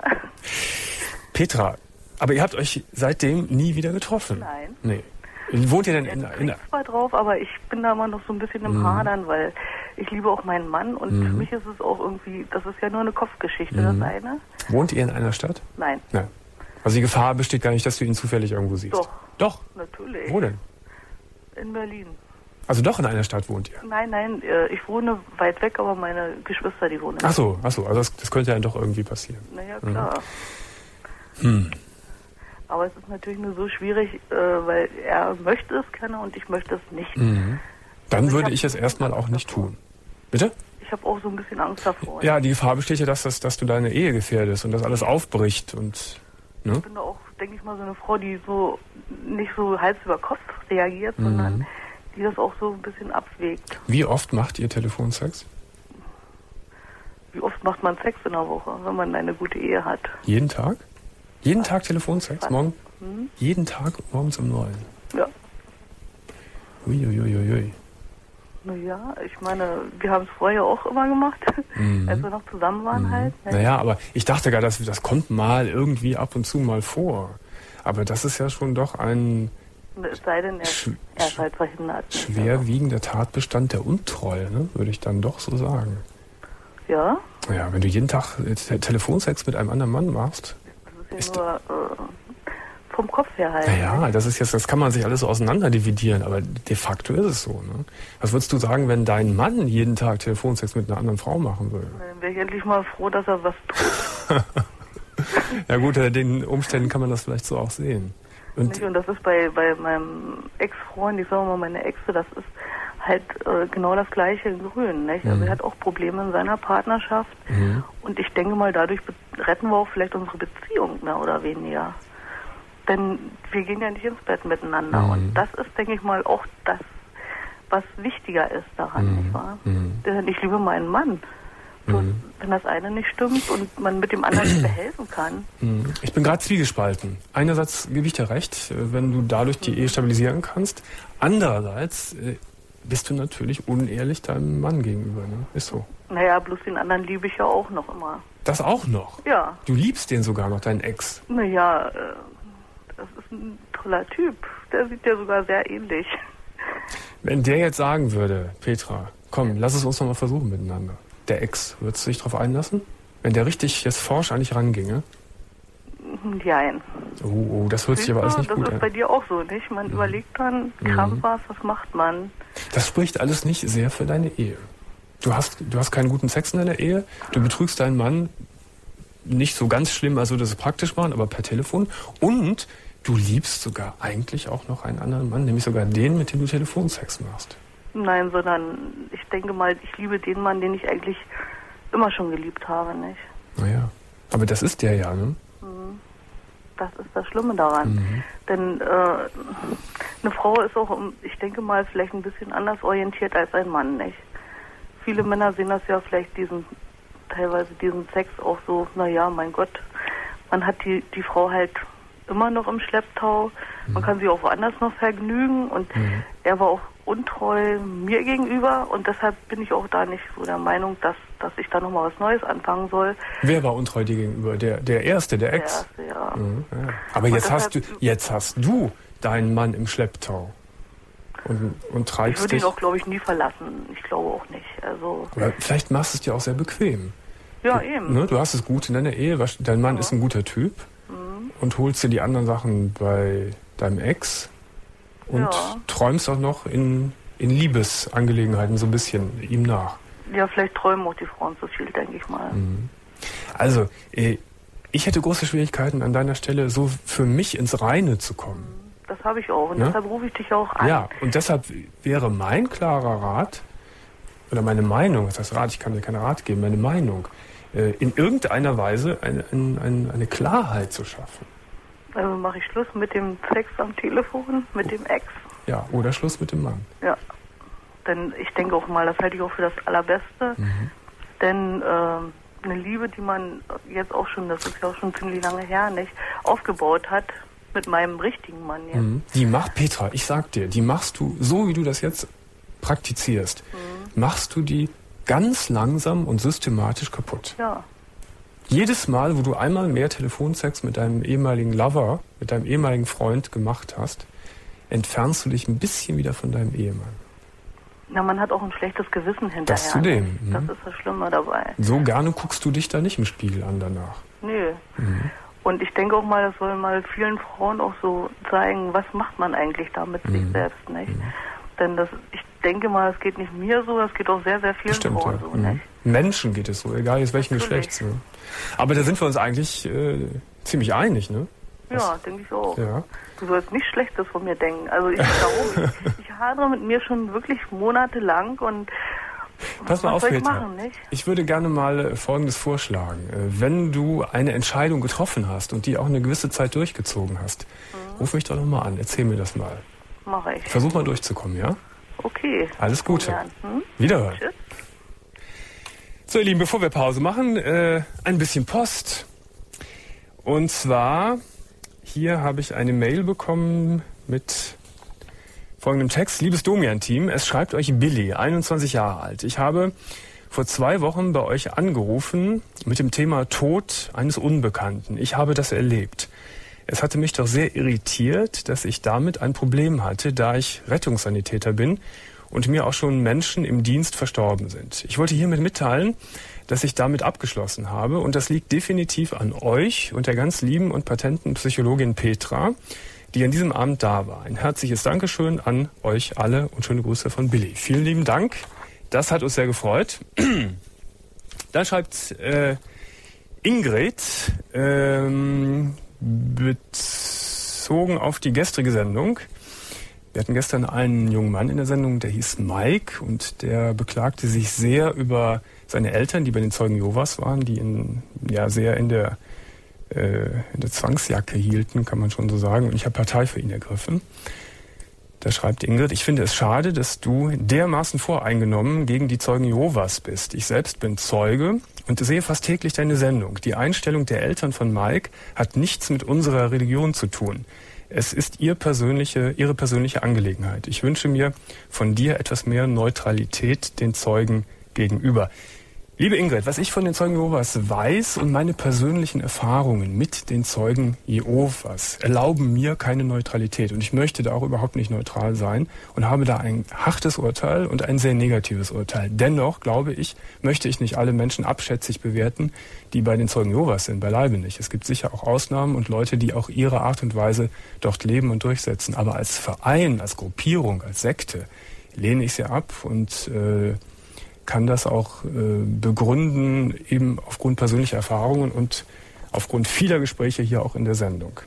Petra, aber ihr habt euch seitdem nie wieder getroffen?
Nein.
Nee. Wohnt ihr denn in,
Ich
in,
krieg zwar drauf, aber ich bin da immer noch so ein bisschen im
Mhm.
Hadern, weil ich liebe auch meinen Mann und
Mhm.
für mich ist es auch irgendwie, das ist ja nur eine Kopfgeschichte,
Mhm.
das eine.
Wohnt ihr in einer Stadt?
Nein,
Nein. Also die Gefahr besteht gar nicht, dass du ihn zufällig irgendwo siehst.
Doch.
Doch.
natürlich.
Wo denn?
In Berlin.
Also doch in einer Stadt wohnt ihr.
Nein, nein, äh, ich wohne weit weg, aber meine Geschwister, die wohnen in
Ach so, ach so. Also das, das könnte ja doch irgendwie passieren.
Naja, klar.
Hm.
Aber es ist natürlich nur so schwierig, äh, weil er möchte es gerne und ich möchte es nicht.
Mhm. Dann
Also ich
würde
hab
ich es erstmal auch nicht tun. Bitte?
Ich habe auch so ein bisschen Angst davor.
Ja, die Gefahr besteht ja, dass, das, dass du deine Ehe gefährdest und das alles aufbricht und. Ne?
Ich bin da auch, denke ich mal, so eine Frau, die so nicht so Hals über Kopf reagiert,
Mhm.
sondern die das auch so ein bisschen abwägt.
Wie oft macht ihr Telefonsex?
Wie oft macht man Sex in der Woche, wenn man eine gute Ehe hat?
Jeden Tag? Jeden Tag Telefonsex? Morgen?
Hm?
Jeden Tag morgens um neun.
Ja.
Uiuiuiui.
Naja, ich meine, wir haben es vorher auch immer gemacht,
Mhm.
als wir noch zusammen waren
Mhm.
halt. Ne?
Naja, aber ich dachte gar, das, das kommt mal irgendwie ab und zu mal vor. Aber das ist ja schon doch ein
Es sei denn, er,
Sch-
er ist halt verhindert. nicht?
schwerwiegender Tatbestand der Untreue, ne? Würde ich dann doch so sagen.
Ja,
Ja, wenn du jeden Tag äh, Te- Telefonsex mit einem anderen Mann machst,
das ist
Ist
ja nur äh, vom Kopf her halt.
naja, das ist jetzt, das kann man sich alles so auseinander dividieren, aber de facto ist es so, ne? Was würdest du sagen, wenn dein Mann jeden Tag Telefonsex mit einer anderen Frau machen würde?
Dann wäre ich endlich mal froh, dass er was tut.
Ja gut, unter den Umständen kann man das vielleicht so auch sehen. Und
Nicht? Und das ist bei, bei meinem Ex-Freund, ich sage mal meine Exe, das ist halt äh, genau das gleiche in Grün. Nicht? Also
Mhm.
er hat auch Probleme in seiner Partnerschaft
Mhm.
und ich denke mal, dadurch be- retten wir auch vielleicht unsere Beziehung mehr oder weniger. Denn wir gehen ja nicht ins Bett miteinander
Mhm.
und das ist, denke ich mal, auch das, was wichtiger ist daran,
Mhm.
nicht wahr?
Mhm.
Denn ich liebe meinen Mann. Bloß,
Mhm.
wenn das eine nicht stimmt und man mit dem anderen nicht mehr helfen kann.
Mhm. Ich bin gerade zwiegespalten. Einerseits gebe ich dir recht, äh, wenn du dadurch die Ehe stabilisieren kannst. Andererseits äh, bist du natürlich unehrlich deinem Mann gegenüber. Ne? Ist so.
Naja, bloß den anderen liebe ich ja auch noch immer.
Das auch noch.
Ja.
Du liebst den sogar noch, deinen Ex.
Naja, äh, das ist ein toller Typ. Der sieht dir sogar sehr ähnlich.
Wenn der jetzt sagen würde, Petra, komm, lass es uns noch mal versuchen miteinander. Der Ex, würdest du dich darauf einlassen? Wenn der richtig jetzt forsch an dich ranginge?
Nein.
Oh, oh, das hört sich aber alles nicht
das
gut
ist bei
an.
dir auch so, nicht? Man überlegt dann, kam
Mhm.
was, was macht man?
Das spricht alles nicht sehr für deine Ehe. Du hast, du hast keinen guten Sex in deiner Ehe, du betrügst deinen Mann nicht so ganz schlimm, also das ist praktisch machen, aber per Telefon. Und du liebst sogar eigentlich auch noch einen anderen Mann, nämlich sogar den, mit dem du Telefonsex machst.
Nein, sondern ich denke mal, ich liebe den Mann, den ich eigentlich immer schon geliebt habe, nicht?
Naja, aber das ist der ja, ne?
Das ist das Schlimme daran.
Mhm.
Denn äh, eine Frau ist auch, ich denke mal, vielleicht ein bisschen anders orientiert als ein Mann, nicht? Viele Männer sehen das ja vielleicht diesen, teilweise diesen Sex auch so, naja, mein Gott, man hat die, die Frau halt immer noch im Schlepptau, man kann sich auch woanders noch vergnügen und
Mhm.
er war auch untreu mir gegenüber und deshalb bin ich auch da nicht so der Meinung, dass, dass ich da nochmal was Neues anfangen soll.
Wer war untreu dir gegenüber? Der, der Erste, der
Der
Ex?
erste, ja.
Mhm, ja. Aber
Und
jetzt hast, du,
deshalb-
jetzt hast du deinen Mann im Schlepptau und, und
Ich
treibst
würde ihn
dich.
auch, glaube ich, nie verlassen. Ich glaube auch nicht. Also,
Oder vielleicht machst du es dir auch sehr bequem.
ja,
du,
eben.
Ne, du hast es gut in deiner Ehe, wasch- dein Mann ist ein guter Typ
Mhm.
und holst dir die anderen Sachen bei deinem Ex und
Ja.
träumst auch noch in, in Liebesangelegenheiten so ein bisschen ihm nach.
Ja, vielleicht träumen auch die Frauen zu viel, denke ich mal.
Mhm. Also, äh, ich hätte große Schwierigkeiten an deiner Stelle, so für mich ins Reine zu kommen.
Das habe ich auch. Und
Ja?
deshalb rufe ich dich auch an.
Ja, und deshalb wäre mein klarer Rat, oder meine Meinung, das heißt Rat, ich kann dir keinen Rat geben, meine Meinung, äh, in irgendeiner Weise eine, eine, eine Klarheit zu schaffen.
Also mache ich Schluss mit dem Sex am Telefon, mit dem Ex.
Ja, oder Schluss mit dem Mann.
Ja, denn ich denke auch mal, das halte ich auch für das Allerbeste. Mhm. Denn äh, eine Liebe, die man jetzt auch schon, das ist ja auch schon ziemlich lange her, nicht, aufgebaut hat mit meinem richtigen Mann jetzt.
Mhm. Die macht, Petra, ich sag dir, die machst du, so wie du das jetzt praktizierst, mhm. machst du die ganz langsam und systematisch kaputt.
Ja.
Jedes Mal, wo du einmal mehr Telefonsex mit deinem ehemaligen Lover, mit deinem ehemaligen Freund gemacht hast, entfernst du dich ein bisschen wieder von deinem Ehemann.
Na, man hat auch ein schlechtes Gewissen hinterher.
Das zudem.
Das ist das Schlimme dabei.
So gerne guckst du dich da nicht im Spiegel an danach.
Nö.
Mhm.
Und ich denke auch mal, das soll mal vielen Frauen auch so zeigen, was macht man eigentlich da mit mhm. sich selbst, nicht? Mhm. Denn das, ich denke mal, es geht nicht mir so, es geht auch sehr, sehr vielen
Bestimmt,
Frauen
ja.
so,
mhm.
nicht?
Menschen geht es so, egal jetzt welchen Geschlechts. So. Aber da sind wir uns eigentlich äh, ziemlich einig, ne?
Was? Ja, denke ich auch.
Ja.
Du sollst nichts Schlechtes von mir denken. Also ich glaube, ich, ich hadere mit mir schon wirklich monatelang und
Pass mal
was
auf,
soll ich
Petra.
machen, nicht?
Ich würde gerne mal Folgendes vorschlagen. Wenn du eine Entscheidung getroffen hast und die auch eine gewisse Zeit durchgezogen hast, mhm. ruf mich doch nochmal an, erzähl mir das mal.
Mach ich.
Versuch mal durchzukommen, ja?
Okay.
Alles Gute.
Hm?
Wiederhören.
Tschüss.
So, ihr Lieben, bevor wir Pause machen, äh, ein bisschen Post. Und zwar, hier habe ich eine Mail bekommen mit folgendem Text. Liebes Domian-Team, es schreibt euch Billy, einundzwanzig Jahre alt. Ich habe vor zwei Wochen bei euch angerufen mit dem Thema Tod eines Unbekannten. Ich habe das erlebt. Es hatte mich doch sehr irritiert, dass ich damit ein Problem hatte, da ich Rettungssanitäter bin und mir auch schon Menschen im Dienst verstorben sind. Ich wollte hiermit mitteilen, dass ich damit abgeschlossen habe und das liegt definitiv an euch und der ganz lieben und patenten Psychologin Petra, die an diesem Abend da war. Ein herzliches Dankeschön an euch alle und schöne Grüße von Billy. Vielen lieben Dank, das hat uns sehr gefreut. Dann schreibt äh, Ingrid, ähm, bezogen auf die gestrige Sendung. Wir hatten gestern einen jungen Mann in der Sendung, der hieß Mike und der beklagte sich sehr über seine Eltern, die bei den Zeugen Jehovas waren, die ihn ja sehr in der, äh, in der Zwangsjacke hielten, kann man schon so sagen. Und ich habe Partei für ihn ergriffen. Da schreibt Ingrid, ich finde es schade, dass du dermaßen voreingenommen gegen die Zeugen Jehovas bist. Ich selbst bin Zeuge und sehe fast täglich deine Sendung. Die Einstellung der Eltern von Mike hat nichts mit unserer Religion zu tun. Es ist ihr persönliche, ihre persönliche Angelegenheit. Ich wünsche mir von dir etwas mehr Neutralität den Zeugen gegenüber. Liebe Ingrid, was ich von den Zeugen Jehovas weiß und meine persönlichen Erfahrungen mit den Zeugen Jehovas erlauben mir keine Neutralität. Und ich möchte da auch überhaupt nicht neutral sein und habe da ein hartes Urteil und ein sehr negatives Urteil. Dennoch, glaube ich, möchte ich nicht alle Menschen abschätzig bewerten, die bei den Zeugen Jehovas sind, beileibe nicht. Es gibt sicher auch Ausnahmen und Leute, die auch ihre Art und Weise dort leben und durchsetzen. Aber als Verein, als Gruppierung, als Sekte lehne ich sie ab und äh, kann das auch äh, begründen, eben aufgrund persönlicher Erfahrungen und aufgrund vieler Gespräche hier auch in der Sendung.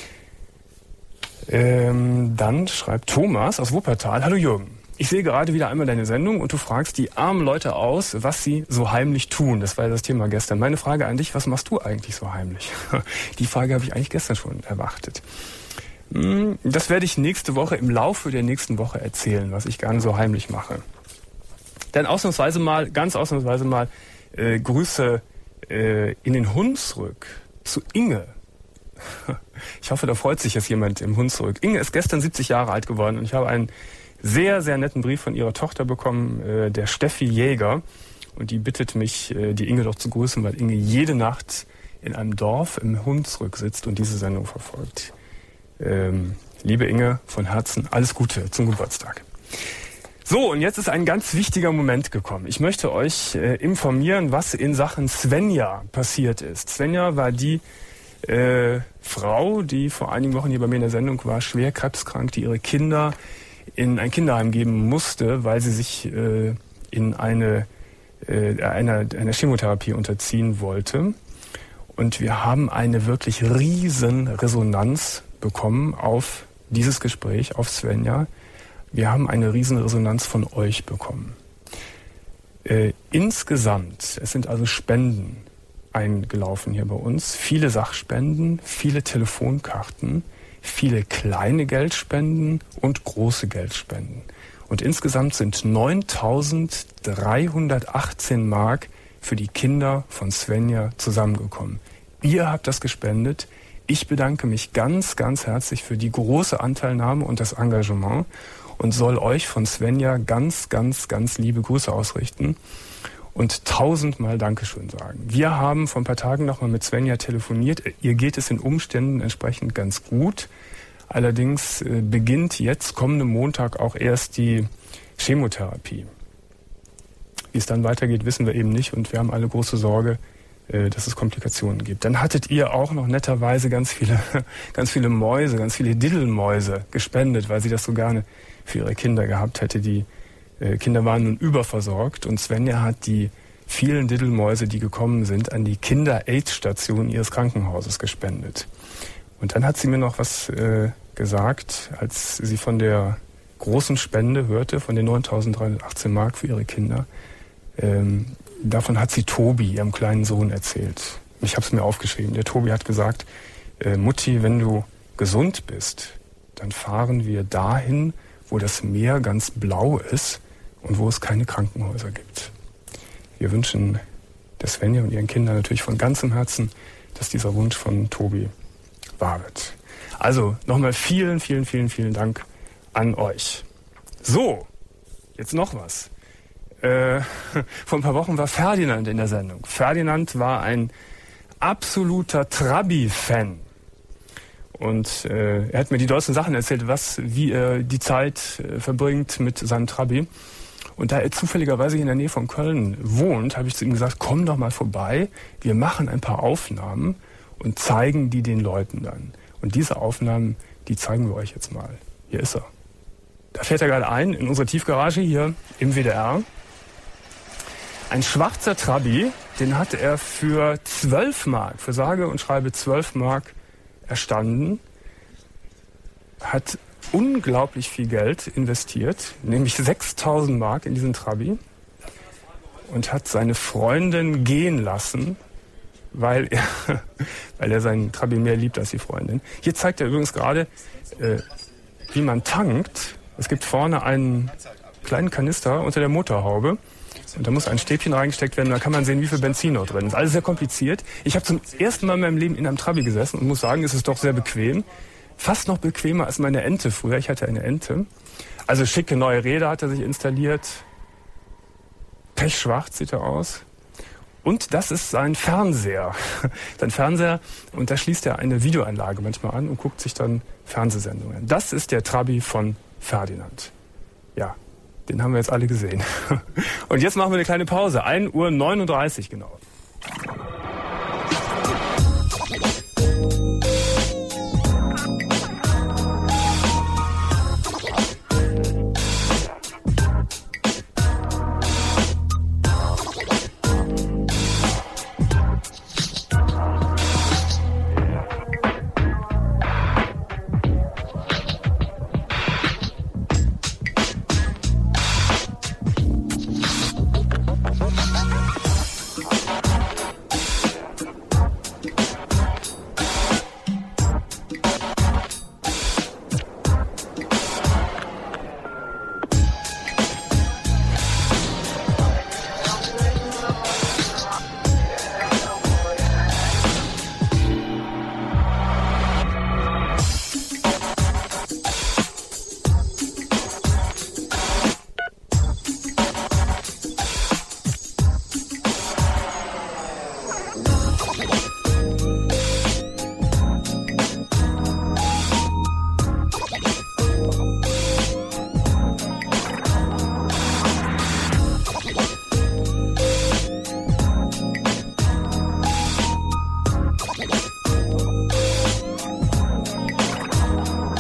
Ähm, dann schreibt Thomas aus Wuppertal, hallo Jürgen, ich sehe gerade wieder einmal deine Sendung und du fragst die armen Leute aus, was sie so heimlich tun. Das war ja das Thema gestern. Meine Frage an dich, was machst du eigentlich so heimlich? Die Frage habe ich eigentlich gestern schon erwartet. Das werde ich nächste Woche, im Laufe der nächsten Woche erzählen, was ich gerne so heimlich mache. Dann ausnahmsweise mal, ganz ausnahmsweise mal, äh, Grüße äh, in den Hunsrück zu Inge. Ich hoffe, da freut sich jetzt jemand im Hunsrück. Inge ist gestern siebzig Jahre alt geworden und ich habe einen sehr, sehr netten Brief von ihrer Tochter bekommen, äh, der Steffi Jäger. Und die bittet mich, äh, die Inge doch zu grüßen, weil Inge jede Nacht in einem Dorf im Hunsrück sitzt und diese Sendung verfolgt. Ähm, liebe Inge, von Herzen alles Gute zum Geburtstag. So, und jetzt ist ein ganz wichtiger Moment gekommen. Ich möchte euch äh, informieren, was in Sachen Svenja passiert ist. Svenja war die äh, Frau, die vor einigen Wochen hier bei mir in der Sendung war, schwer krebskrank, die ihre Kinder in ein Kinderheim geben musste, weil sie sich äh, in eine äh, einer, einer Chemotherapie unterziehen wollte. Und wir haben eine wirklich riesen Resonanz bekommen auf dieses Gespräch, auf Svenja. Wir haben eine riesen Resonanz von euch bekommen. Äh, insgesamt, es sind also Spenden eingelaufen hier bei uns. Viele Sachspenden, viele Telefonkarten, viele kleine Geldspenden und große Geldspenden. Und insgesamt sind neuntausenddreihundertachtzehn Mark für die Kinder von Svenja zusammengekommen. Ihr habt das gespendet. Ich bedanke mich ganz, ganz herzlich für die große Anteilnahme und das Engagement und soll euch von Svenja ganz, ganz, ganz liebe Grüße ausrichten und tausendmal Dankeschön sagen. Wir haben vor ein paar Tagen nochmal mit Svenja telefoniert. Ihr geht es in Umständen entsprechend ganz gut. Allerdings äh, beginnt jetzt kommenden Montag auch erst die Chemotherapie. Wie es dann weitergeht, wissen wir eben nicht und wir haben alle große Sorge, äh, dass es Komplikationen gibt. Dann hattet ihr auch noch netterweise ganz viele, ganz viele Mäuse, ganz viele Diddelmäuse gespendet, weil sie das so gerne für ihre Kinder gehabt hätte. Die äh, Kinder waren nun überversorgt und Svenja hat die vielen Diddelmäuse, die gekommen sind, an die Kinder-AIDS-Station ihres Krankenhauses gespendet. Und dann hat sie mir noch was äh, gesagt, als sie von der großen Spende hörte, von den neuntausenddreihundertachtzehn Mark für ihre Kinder. Ähm, davon hat sie Tobi, ihrem kleinen Sohn, erzählt. Ich habe es mir aufgeschrieben. Der Tobi hat gesagt, äh, Mutti, wenn du gesund bist, dann fahren wir dahin, wo das Meer ganz blau ist und wo es keine Krankenhäuser gibt. Wir wünschen der Svenja und ihren Kindern natürlich von ganzem Herzen, dass dieser Wunsch von Tobi wahr wird. Also nochmal vielen, vielen, vielen, vielen Dank an euch. So, jetzt noch was. Äh, vor ein paar Wochen war Ferdinand in der Sendung. Ferdinand war ein absoluter Trabi-Fan. Und äh, er hat mir die dollsten Sachen erzählt, was, wie er die Zeit äh, verbringt mit seinem Trabi. Und da er zufälligerweise in der Nähe von Köln wohnt, habe ich zu ihm gesagt, komm doch mal vorbei, wir machen ein paar Aufnahmen und zeigen die den Leuten dann. Und diese Aufnahmen, die zeigen wir euch jetzt mal. Hier ist er. Da fährt er gerade ein, in unsere Tiefgarage hier im W D R. Ein schwarzer Trabi, den hat er für zwölf Mark, für sage und schreibe zwölf Mark erstanden. Hat unglaublich viel Geld investiert, nämlich sechstausend Mark in diesen Trabi. Und hat seine Freundin gehen lassen, weil er, weil er seinen Trabi mehr liebt als die Freundin. Hier zeigt er übrigens gerade, äh, wie man tankt. Es gibt vorne einen kleinen Kanister unter der Motorhaube und da muss ein Stäbchen reingesteckt werden. Da kann man sehen, wie viel Benzin noch drin ist. Alles sehr kompliziert. Ich habe zum ersten Mal in meinem Leben in einem Trabi gesessen und muss sagen, es ist doch sehr bequem. Fast noch bequemer als meine Ente früher. Ich hatte eine Ente. Also schicke neue Räder hat er sich installiert. Pechschwarz sieht er aus. Und das ist sein Fernseher. Sein Fernseher, und da schließt er eine Videoanlage manchmal an und guckt sich dann Fernsehsendungen. Das ist der Trabi von Ferdinand. Ja, den haben wir jetzt alle gesehen. Und jetzt machen wir eine kleine Pause. ein Uhr neununddreißig genau.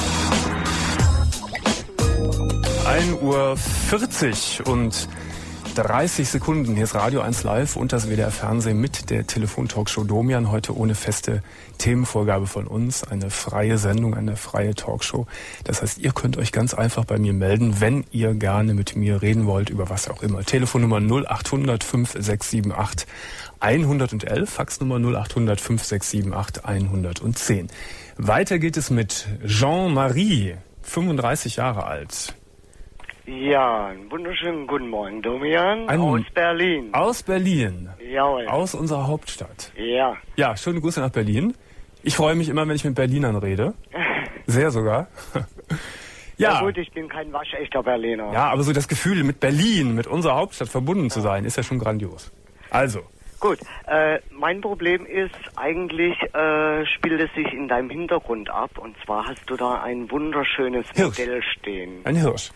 ein Uhr vierzig und dreißig Sekunden. Hier ist Radio eins Live und das W D R Fernsehen mit der Telefontalkshow Domian. Heute ohne feste Themenvorgabe von uns. Eine freie Sendung, eine freie Talkshow. Das heißt, ihr könnt euch ganz einfach bei mir melden, wenn ihr gerne mit mir reden wollt, über was auch immer. Telefonnummer null acht hundert fünf sechs sieben acht hundertelf, Faxnummer null acht hundert fünf sechs sieben acht hundertzehn. Weiter geht es mit Jean-Marie, fünfunddreißig Jahre alt.
Ja, einen wunderschönen guten Morgen, Domian,
Ein,
aus Berlin.
Aus Berlin.
Jawohl.
Aus unserer Hauptstadt.
Ja.
Ja, schöne Grüße nach Berlin. Ich freue mich immer, wenn ich mit Berlinern rede. Sehr sogar. Ja.
Ja gut, ich bin kein waschechter Berliner.
Ja, aber so das Gefühl, mit Berlin, mit unserer Hauptstadt verbunden zu sein, ist ja schon grandios. Also.
Gut, äh, mein Problem ist, eigentlich äh, spielt es sich in deinem Hintergrund ab. Und zwar hast du da ein wunderschönes
Hirsch.
Modell stehen.
Ein Hirsch.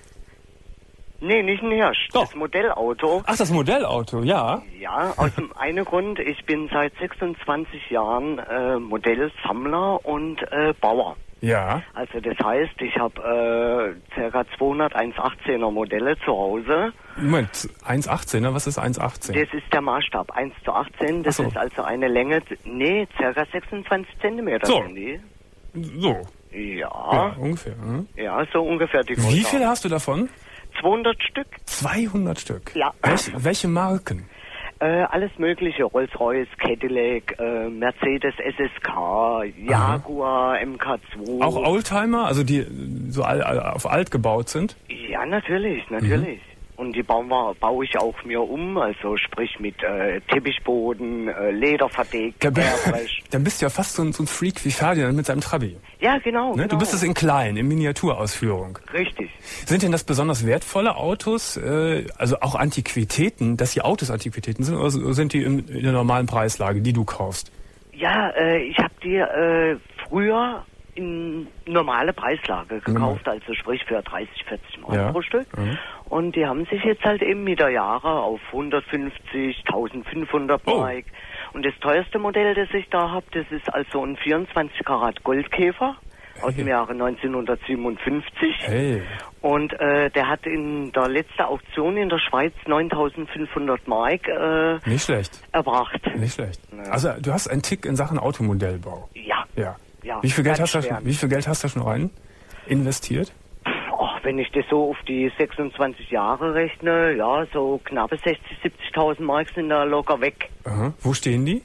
Nee, nicht ein Hirsch.
Doch.
Das Modellauto.
Ach, das Modellauto, ja.
Ja, aus dem einen Grund, ich bin seit sechsundzwanzig Jahren äh, Modellsammler und äh, Bauer.
Ja.
Also das heißt, ich habe äh, ca. zweihundert eins Komma achtzehner Modelle zu Hause.
Moment, eins Komma achtzehn, was ist eins Komma achtzehn?
Das ist der Maßstab, eins zu achtzehn. Das
Ach so.
ist also eine Länge, nee, ca. sechsundzwanzig Zentimeter
So.
sind die.
So.
Ja,
Ja,
ja,
ungefähr. Hm?
so ungefähr die Größe.
Wie viel hast du davon?
zweihundert Stück.
zweihundert Stück.
Ja.
Welche, welche Marken?
Äh, alles mögliche, Rolls-Royce, Cadillac, äh, Mercedes S S K, Jaguar, M K zwei.
Auch Oldtimer, also die so all, all, auf alt gebaut sind?
Ja, natürlich, natürlich.
Mhm.
Und die bauen wir, baue ich auch mir um, also sprich mit äh, Teppichboden, äh, Leder verdeckt,
Da,
Airbrush.
dann bist du ja fast so ein, so ein Freak wie Ferdinand mit seinem Trabi.
Ja, genau,
Ne?
genau.
Du bist es in klein, in Miniaturausführung.
Richtig.
Sind denn das besonders wertvolle Autos, äh, also auch Antiquitäten, dass die Autos Antiquitäten sind, oder sind die in, in der normalen Preislage, die du kaufst?
Ja, äh, ich habe die äh, früher in normale Preislage gekauft,
Mhm.
also sprich für dreißig, vierzig Mark
Ja.
pro Stück.
Mhm.
Und die haben sich jetzt halt eben mit der Jahre auf hundertfünfzig, eintausendfünfhundert
Oh.
Mark. Und das teuerste Modell, das ich da habe, das ist also ein vierundzwanzig Karat Goldkäfer aus dem Jahre neunzehnhundertsiebenundfünfzig.
Hey.
Und äh, der hat in der letzten Auktion in der Schweiz neuntausendfünfhundert Mark äh,
Nicht schlecht,
erbracht.
nicht schlecht.
Ja.
Also du hast einen Tick in Sachen Automodellbau.
Ja.
Ja.
Ja,
Wie viel Geld
ganz
hast du
schwer.
schon, wie viel Geld hast du schon rein investiert?
Oh, wenn ich das so auf die sechsundzwanzig Jahre rechne, ja, so knappe sechzig, siebzigtausend Mark sind da locker weg.
Aha. Wo stehen die?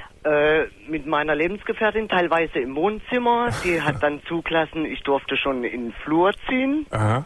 Äh, mit meiner Lebensgefährtin teilweise im Wohnzimmer. Die hat dann zugelassen, ich durfte schon in den Flur ziehen.
Aha.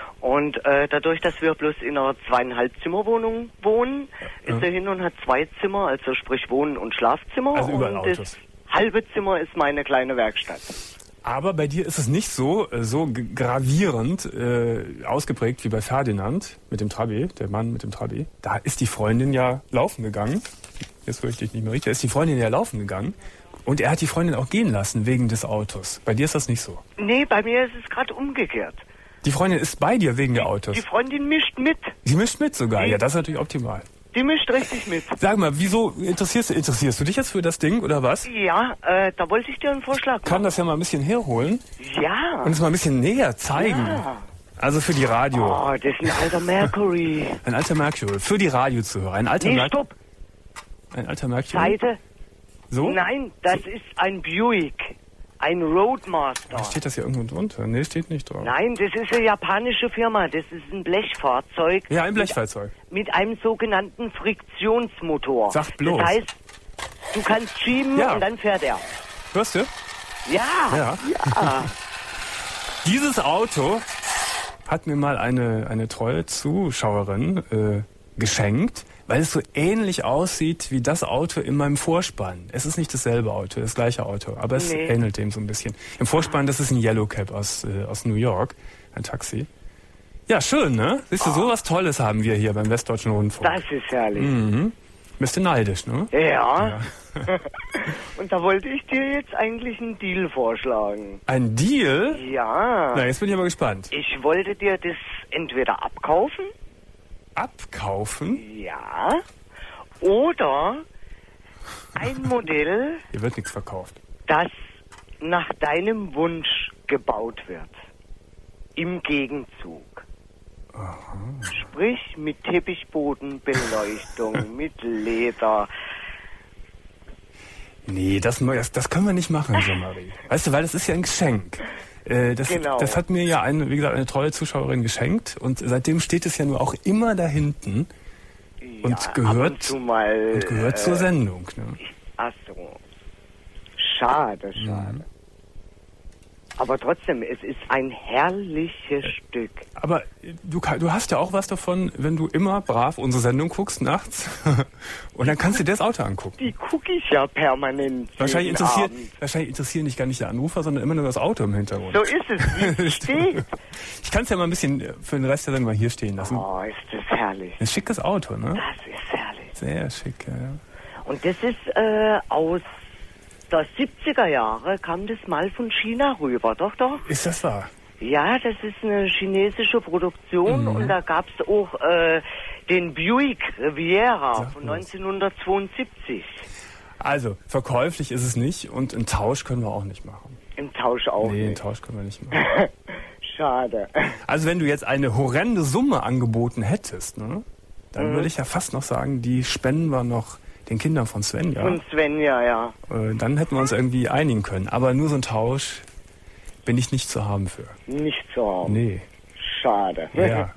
Und äh, dadurch, dass wir bloß in einer zweieinhalb Zimmerwohnung wohnen, ist
Ja.
er hin und hat zwei Zimmer, also sprich Wohnen und Schlafzimmer.
Also überall
und
Autos.
das halbe Zimmer ist meine kleine Werkstatt.
Aber bei dir ist es nicht so äh, so g- gravierend äh, ausgeprägt wie bei Ferdinand mit dem Trabi, der Mann mit dem Trabi. Da ist die Freundin ja laufen gegangen. Jetzt höre ich dich nicht mehr richtig. Da ist die Freundin ja laufen gegangen. Und er hat die Freundin auch gehen lassen wegen des Autos. Bei dir ist das nicht so.
Nee, bei mir ist es gerade umgekehrt.
Die Freundin ist bei dir wegen der Autos.
Die Freundin mischt mit.
Sie mischt mit sogar.
Die-
Ja, das ist natürlich optimal.
Die mischt richtig mit.
Sag mal, wieso interessierst, interessierst du dich jetzt für das Ding oder was?
Ja, äh, da wollte ich dir einen Vorschlag
Kann
machen.
das ja mal ein bisschen herholen
Ja.
und es mal ein bisschen näher zeigen.
Ja.
Also für die Radio.
Oh, das ist ein alter Mercury.
Ein alter Mercury. Für die Radiozuhörer. Ein alter
Nee,
Mercury.
stopp.
Ein alter Mercury.
Seite.
So?
Nein, das ist ein Buick. Ein Roadmaster.
Steht das hier irgendwo drunter? Nee, steht nicht drauf.
Nein, das ist eine japanische Firma. Das ist ein Blechfahrzeug.
Ja, ein Blechfahrzeug.
Mit, mit einem sogenannten Friktionsmotor.
Sag bloß.
Das heißt, du kannst schieben
Ja.
und dann fährt er.
Hörst du?
Ja.
Ja.
Ja.
Dieses Auto hat mir mal eine, eine treue Zuschauerin äh, geschenkt, weil es so ähnlich aussieht wie das Auto in meinem Vorspann. Es ist nicht dasselbe Auto, das gleiche Auto, aber es
Nee.
ähnelt dem so ein bisschen. Im Vorspann, das ist ein Yellowcab aus, äh, aus New York, ein Taxi. Ja, schön, ne? Siehst du, sowas Tolles haben wir hier beim Westdeutschen Rundfunk.
Das ist herrlich.
Mhm. Bist du neidisch, ne?
Ja. Und da wollte ich dir jetzt eigentlich einen Deal vorschlagen.
Ein Deal?
Ja.
Na, jetzt bin ich aber gespannt.
Ich wollte dir das entweder abkaufen,
Abkaufen?
ja, oder ein Modell,
Hier wird nichts verkauft.
das nach deinem Wunsch gebaut wird. Im Gegenzug.
Aha.
Sprich mit Teppichbodenbeleuchtung, mit Leder.
Nee, das, das, das können wir nicht machen, Jean-Marie. Weißt du, weil das ist ja ein Geschenk. Äh, das,
genau.
das hat mir ja eine, wie gesagt, eine treue Zuschauerin geschenkt und seitdem steht es ja nur auch immer da hinten und
ja,
gehört,
und, mal,
und gehört
äh,
zur Sendung. Ne?
Ach so. Schade, schade. Mhm. Aber trotzdem, es ist ein herrliches äh, Stück.
Aber du, du hast ja auch was davon, wenn du immer brav unsere Sendung guckst nachts und dann kannst du dir das Auto angucken.
Die gucke ich ja permanent.
Wahrscheinlich, interessiert, wahrscheinlich interessieren dich gar nicht der Anrufer, sondern immer nur das Auto im Hintergrund.
So ist es, wie es steht.
Ich kann es ja mal ein bisschen für den Rest der Sendung mal hier stehen lassen.
Oh, ist das herrlich.
Ein schickes Auto, ne?
Das ist herrlich.
Sehr schick, ja.
Und das ist äh, aus der siebziger Jahre, kam das mal von China rüber, doch, doch.
Ist das wahr?
Ja, das ist eine chinesische Produktion mhm. und da gab es auch äh, den Buick Riviera
Sag
von
was.
neunzehnhundertzweiundsiebzig.
Also, verkäuflich ist es nicht und einen Tausch können wir auch nicht machen.
Im Tausch auch
nee,
nicht.
einen Tausch können wir nicht machen.
Schade.
Also wenn du jetzt eine horrende Summe angeboten hättest, ne, dann mhm. würde ich ja fast noch sagen, die spenden wir noch den Kindern von Svenja.
Von Svenja, ja.
Äh, dann hätten wir uns irgendwie einigen können. Aber nur so ein Tausch bin ich nicht zu haben für.
Nicht zu haben?
Nee.
Schade.
Ja.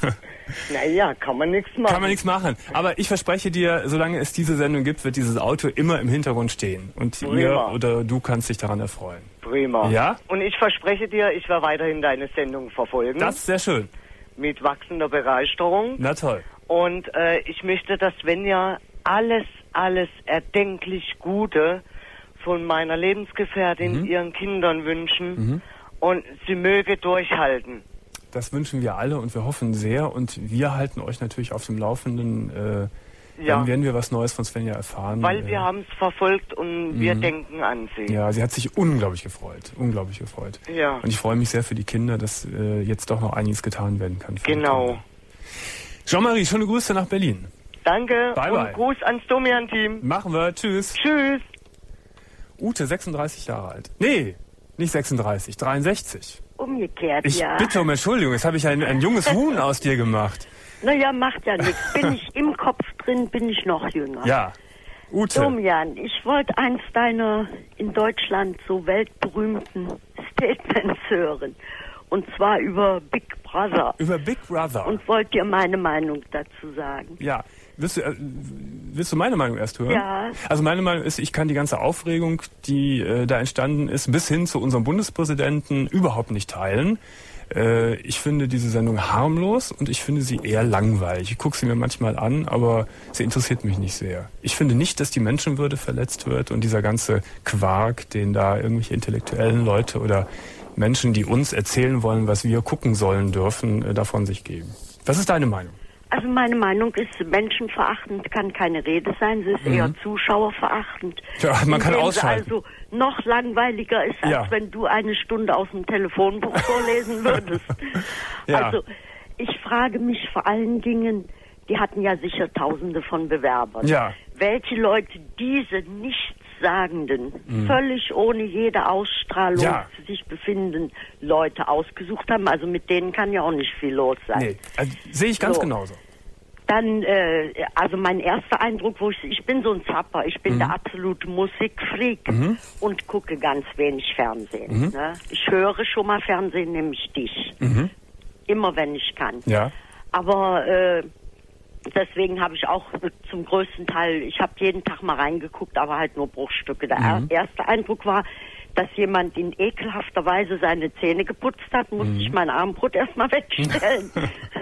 Naja, kann man nichts machen.
Kann man nichts machen. Aber ich verspreche dir, solange es diese Sendung gibt, wird dieses Auto immer im Hintergrund stehen. Und
Prima.
ihr oder du kannst dich daran erfreuen.
Prima.
Ja?
Und ich verspreche dir, ich werde weiterhin deine Sendung verfolgen.
Das ist sehr schön.
Mit wachsender Begeisterung.
Na toll.
Und äh, ich möchte, dass Svenja alles, alles erdenklich Gute von meiner Lebensgefährtin,
mhm. ihren
Kindern wünschen.
Mhm.
Und sie möge durchhalten.
Das wünschen wir alle und wir hoffen sehr. Und wir halten euch natürlich auf dem Laufenden, äh,
ja.
dann werden wir was Neues von Svenja erfahren.
Weil wir
äh,
haben es verfolgt und mhm. wir denken an sie.
Ja, sie hat sich unglaublich gefreut. Unglaublich gefreut.
Ja.
Und ich freue mich sehr für die Kinder, dass äh, jetzt doch noch einiges getan werden kann.
Genau.
Jean-Marie, schöne Grüße nach Berlin.
Danke
bye,
und
bye.
Gruß ans Domian-Team.
Machen wir. Tschüss.
Tschüss.
Ute, sechsunddreißig Jahre alt. Nee, nicht sechsunddreißig, dreiundsechzig.
Umgekehrt,
ich
ja.
Ich bitte um Entschuldigung, jetzt habe ich ein, ein junges Huhn aus dir gemacht.
Naja, macht ja nichts. Bin ich im Kopf drin, bin ich noch jünger.
Ja, Ute.
Domian, ich wollte eins deiner in Deutschland so weltberühmten Statements hören. Und zwar über Big Brother.
Über Big Brother.
Und wollte dir meine Meinung dazu sagen.
Ja. Willst du, äh, willst du meine Meinung erst hören?
Ja.
Also meine Meinung ist, ich kann die ganze Aufregung, die äh, da entstanden ist, bis hin zu unserem Bundespräsidenten überhaupt nicht teilen. Äh, ich finde diese Sendung harmlos und ich finde sie eher langweilig. Ich gucke sie mir manchmal an, aber sie interessiert mich nicht sehr. Ich finde nicht, dass die Menschenwürde verletzt wird und dieser ganze Quark, den da irgendwelche intellektuellen Leute oder Menschen, die uns erzählen wollen, was wir gucken sollen dürfen, äh, davon sich geben. Was ist deine Meinung?
Also meine Meinung ist, menschenverachtend kann keine Rede sein, sie ist mhm. eher zuschauerverachtend.
Ja, man kann ausschalten.
Also noch langweiliger ist, als ja. wenn du eine Stunde aus dem Telefonbuch vorlesen würdest. Ja. Also ich frage mich vor allen Dingen, die hatten ja sicher Tausende von Bewerbern.
Ja.
Welche Leute diese Nichtssagenden, mhm. völlig ohne jede Ausstrahlung
ja.
zu sich befindenden Leute ausgesucht haben. Also mit denen kann ja auch nicht viel los sein.
Nee, also, sehe ich ganz
so.
genauso.
Dann, äh, also mein erster Eindruck, wo ich, ich bin so ein Zapper, ich bin mhm. der absolute Musikfreak
mhm.
und gucke ganz wenig Fernsehen.
Mhm.
Ne? Ich höre schon mal Fernsehen, nämlich dich.
Mhm.
Immer wenn ich kann.
Ja.
Aber äh, deswegen habe ich auch zum größten Teil, ich habe jeden Tag mal reingeguckt, aber halt nur Bruchstücke. Der mhm. erste Eindruck war, dass jemand in ekelhafter Weise seine Zähne geputzt hat, musste mhm. ich mein Armbrot erstmal wegstellen.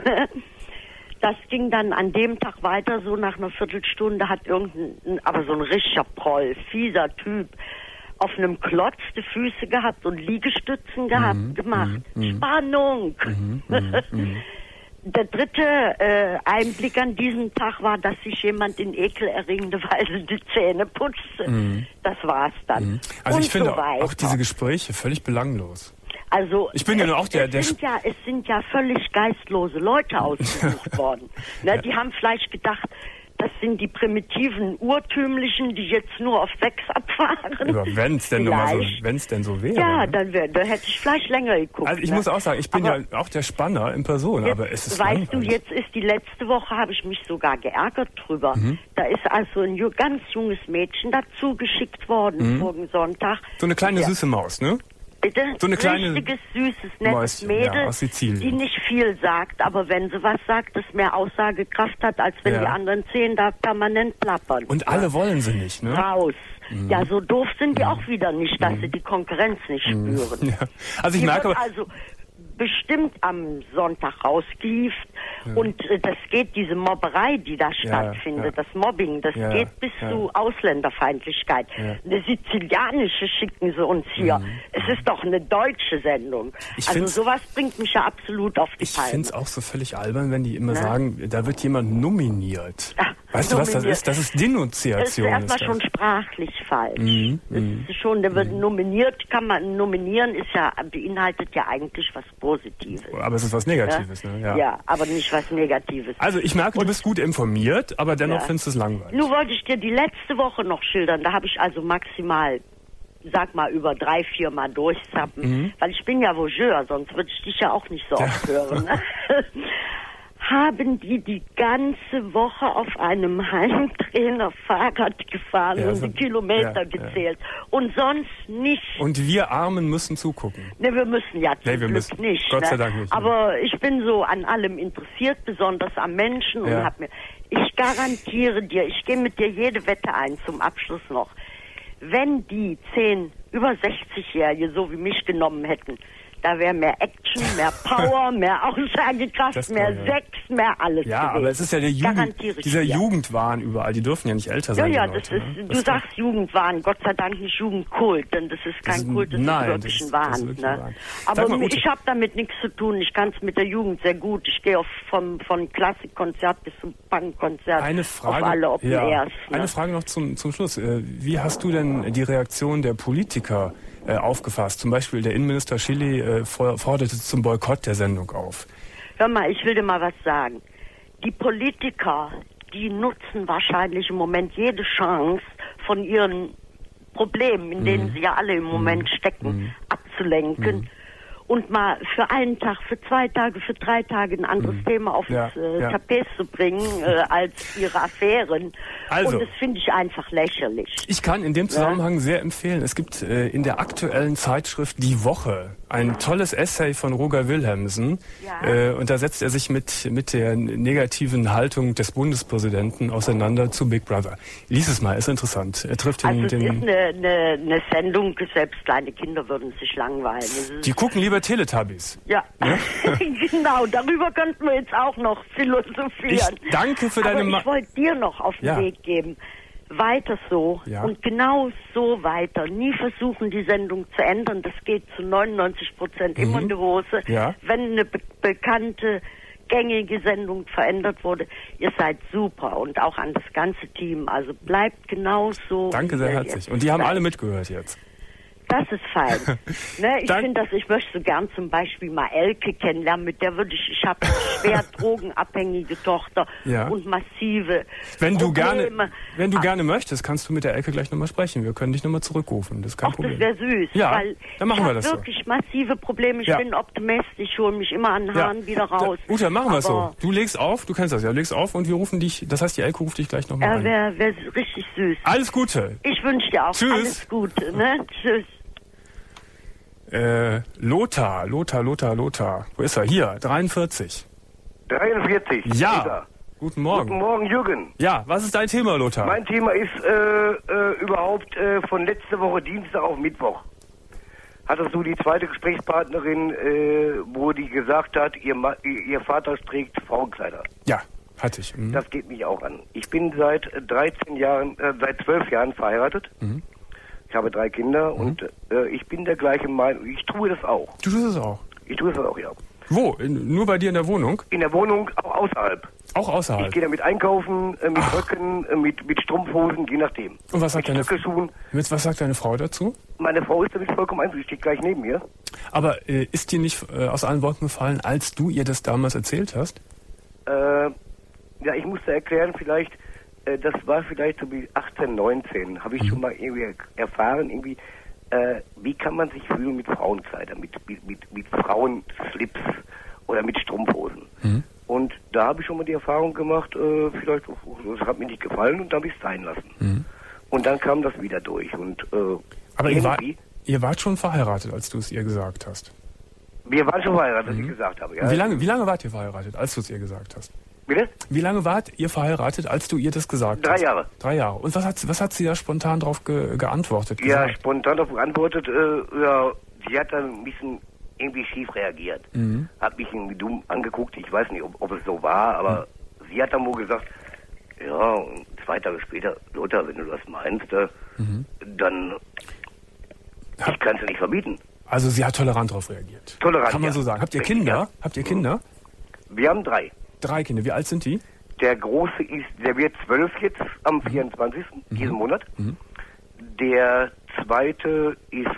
Das ging dann an dem Tag weiter, so nach einer Viertelstunde hat irgendein, aber so ein richtiger Proll, fieser Typ, auf einem Klotz die Füße gehabt und Liegestützen gehabt, mhm. gemacht. Mhm. Spannung!
Mhm. Mhm.
Der dritte äh, Einblick an diesem Tag war, dass sich jemand in ekelerregende Weise die Zähne putzte.
Mhm.
Das war's dann.
Mhm. Also
und
ich finde
so
auch, auch diese Gespräche völlig belanglos.
Also
ich bin ja nur auch der, der
es, sind ja, es sind ja völlig geistlose Leute ausgesucht worden. Ne, ja. Die haben vielleicht gedacht, das sind die primitiven, urtümlichen, die jetzt nur auf sechs abfahren.
Aber wenn's denn, mal so, wenn's denn so wäre.
Ja,
ne?
dann, wär, dann hätte ich vielleicht länger geguckt.
Also ich
ne?
muss auch sagen, ich bin
aber
ja auch der Spanner in Person,
jetzt,
aber es ist
weißt
langweilig.
du, jetzt ist die letzte Woche, habe ich mich sogar geärgert drüber. Mhm. Da ist also ein ju- ganz junges Mädchen dazu geschickt worden, mhm. vorigen Sonntag.
So eine kleine
ja.
süße Maus, ne?
Bitte?
So eine kleine
richtiges, süßes, nettes
Mäuschen,
Mädel,
ja, aus Sizilien.
die nicht viel sagt, aber wenn sie was sagt, das mehr Aussagekraft hat, als wenn
ja.
die anderen zehn da permanent plappern.
Und alle wollen sie nicht, ne?
Raus. Mhm. Ja, so doof sind die
mhm.
auch wieder nicht, dass
mhm.
sie die Konkurrenz nicht
mhm.
spüren.
Ja. Also ich
die
merke
wird also bestimmt am Sonntag rausgehieft ja. und äh, das geht, diese Mobberei, die da stattfindet, ja, ja. das Mobbing, das ja, geht bis ja. zu Ausländerfeindlichkeit. Ja. Eine sizilianische schicken sie uns hier. Mhm. Es ist doch eine deutsche Sendung. Ich also sowas bringt mich ja absolut auf die
Ich
Palme.
finde es auch so völlig albern, wenn die immer
ja?
sagen, da wird jemand nominiert. Ach, weißt nominiert. du, was das ist? Das ist Denunziation.
Das ist erstmal schon sprachlich falsch.
Mhm.
Das
mhm.
ist schon, der wird mhm. nominiert, kann man nominieren, ist ja, beinhaltet ja eigentlich was Positives.
Aber es ist was Negatives,
ja?
ne? Ja.
ja, aber nicht was Negatives.
Also ich merke, du bist gut informiert, aber dennoch ja. findest du es langweilig.
Nur wollte ich dir die letzte Woche noch schildern, da habe ich also maximal, sag mal, über drei, vier Mal durchzappen, mhm. weil ich bin ja Voyeur, sonst würde ich dich ja auch nicht so oft ja. hören. Ne? Haben die die ganze Woche auf einem Heimtrainer Fahrrad gefahren ja, und die Kilometer ja, gezählt. Ja. Und sonst nicht.
Und wir Armen müssen zugucken.
Ne, wir müssen ja zum
nee, wir
Glück
müssen,
nicht.
Gott
ne?
sei Dank nicht.
Aber ich bin so an allem interessiert, besonders am Menschen.
Ja.
Und hab mir, ich garantiere dir, ich gehe mit dir jede Wette ein zum Abschluss noch. Wenn die zehn über sechzig-Jährige so wie mich genommen hätten, da wäre mehr Action, mehr Power, mehr Aussagekraft, mehr ja. Sex, mehr alles.
Ja,
gewesen.
aber es ist ja der Jugend, dieser dir. Jugendwahn überall. Die dürfen ja nicht älter sein.
Ja, ja,
Leute,
das ist,
ne?
du
das
sagst Jugendwahn, Gott sei Dank nicht Jugendkult, denn das ist kein das ist, Kult, das
nein,
ist wirklich
das,
ein Wahn.
das ist wirklich
ne?
ein Wahn.
Aber
mal,
ich habe damit nichts zu tun. Ich kann es mit der Jugend sehr gut. Ich gehe vom von Klassikkonzert bis zum Punkkonzert
eine Frage,
auf alle Open
ja,
Airs. Ne?
Eine Frage noch zum, zum Schluss. Wie hast du denn die Reaktion der Politiker äh, aufgefasst? Zum Beispiel der Innenminister Schily äh, forderte zum Boykott der Sendung auf.
Hör mal, ich will dir mal was sagen. Die Politiker, die nutzen wahrscheinlich im Moment jede Chance, von ihren Problemen, in denen mhm. sie ja alle im Moment mhm. stecken, mhm. abzulenken. Mhm. Und mal für einen Tag, für zwei Tage, für drei Tage ein anderes mhm. Thema aufs ja, äh, ja. Tapet zu bringen, äh, als ihre Affären.
Also,
und das finde ich einfach lächerlich.
Ich kann in dem Zusammenhang ja. sehr empfehlen, es gibt äh, in der aktuellen Zeitschrift Die Woche ein tolles Essay von Roger Wilhelmsen. Ja. Äh, und da setzt er sich mit, mit der negativen Haltung des Bundespräsidenten auseinander zu Big Brother. Lies es mal, ist interessant. Er trifft den,
also es
den,
ist eine, eine, eine Sendung, selbst kleine Kinder würden sich langweilen.
Die gucken lieber Teletubbies.
Ja, ja? Genau, darüber könnten wir jetzt auch noch philosophieren.
Ich danke für deine...
Aber ich wollte dir noch auf den ja. Weg geben. Weiter so
ja.
und genau so weiter. Nie versuchen, die Sendung zu ändern. Das geht zu neunundneunzig Prozent mhm. immer in die Hose.
Ja.
Wenn eine be bekannte, gängige Sendung verändert wurde, ihr seid super und auch an das ganze Team. Also bleibt genau so.
Danke sehr herzlich. Und die haben alle mitgehört jetzt.
Das ist fein. ne, ich finde das, ich möchte so gern zum Beispiel mal Elke kennenlernen, mit der würde ich, ich habe eine schwer drogenabhängige Tochter
ja.
und massive
Wenn du
Probleme.
gerne, wenn du gerne möchtest, kannst du mit der Elke gleich nochmal sprechen. Wir können dich nochmal zurückrufen. Das ist kein
Ach,
Problem.
das wäre süß.
Ja,
weil
dann machen
ich
wir das
wirklich
so.
massive Probleme. Ich
ja.
bin Optimist. Ich hole mich immer an den Haaren ja. wieder raus.
Da, Uta, machen wir es so. Du legst auf, du kennst das ja, du legst auf und wir rufen dich, das heißt, die Elke ruft dich gleich nochmal
äh,
an.
Wäre wär richtig süß.
Alles Gute.
Ich wünsche dir auch
Tschüss.
alles Gute. Ne? Tschüss.
Äh, Lothar, Lothar, Lothar, Lothar. Wo ist er? Hier, dreiundvierzig.
dreiundvierzig.
Ja.
Peter.
Guten Morgen.
Guten Morgen, Jürgen.
Ja, was ist dein Thema, Lothar?
Mein Thema ist äh, äh, überhaupt äh, von letzter Woche Dienstag auf Mittwoch. Hattest du die zweite Gesprächspartnerin, äh, wo die gesagt hat, ihr, Ma ihr Vater trägt Frauenkleider?
Ja, hatte ich. Mhm.
Das geht mich auch an. Ich bin seit dreizehn Jahren, äh, seit zwölf Jahren verheiratet. Mhm. Ich habe drei Kinder mhm. und äh, ich bin der gleichen Meinung. Ich tue das auch.
Du tust es auch?
Ich tue das auch, ja.
Wo? In, nur bei dir in der Wohnung?
In der Wohnung, auch außerhalb.
Auch außerhalb?
Ich gehe damit einkaufen, äh, mit Ach. Röcken, äh, mit, mit Strumpfhosen, je nachdem.
Und was sagt, deine, mit, was sagt deine Frau dazu?
Meine Frau ist damit vollkommen einverstanden, die steht gleich neben mir.
Aber äh, ist dir nicht äh, aus allen Wolken gefallen, als du ihr das damals erzählt hast?
Äh, ja, ich musste erklären, vielleicht, äh, das war vielleicht so wie achtzehn, neunzehn, habe ich
Mhm.
schon mal irgendwie erfahren, irgendwie, äh, wie kann man sich fühlen mit Frauenkleidern, mit, mit, mit, mit Frauenslips oder mit Strumpfhosen.
Mhm.
Und da habe ich schon mal die Erfahrung gemacht, äh, vielleicht, das hat mir nicht gefallen und da habe ich es sein lassen.
Mhm.
Und dann kam das wieder durch. Und, äh,
Aber ihr, war,
irgendwie-
ihr wart schon verheiratet, als du es ihr gesagt hast.
wir waren schon verheiratet,
Mhm.
was ich gesagt habe. Ja.
Wie lange, wie lange wart ihr verheiratet, als du es ihr gesagt hast?
Bitte?
Wie lange wart ihr verheiratet, als du ihr das gesagt
Drei
hast?
Jahre.
Drei Jahre. Und was hat, was hat sie da spontan drauf ge, geantwortet?
Ja,
gesagt?
spontan darauf geantwortet, äh, ja, sie hat dann ein bisschen irgendwie schief reagiert.
Mhm.
Hat mich irgendwie dumm angeguckt, ich weiß nicht, ob, ob es so war, aber mhm. sie hat dann wohl gesagt, ja, und zwei Tage später, Lothar, wenn du das meinst, äh,
Mhm.
dann, ich kann es ja nicht verbieten.
Also sie hat tolerant darauf reagiert.
Tolerant,
Kann man
ja.
so sagen. Habt ihr
Richtig,
Kinder?
ja.
Habt ihr Kinder?
Wir haben drei.
Drei Kinder. Wie alt sind die?
Der Große ist, der wird zwölf jetzt am vierundzwanzigsten
Mhm.
diesen Monat.
Mhm.
Der Zweite ist,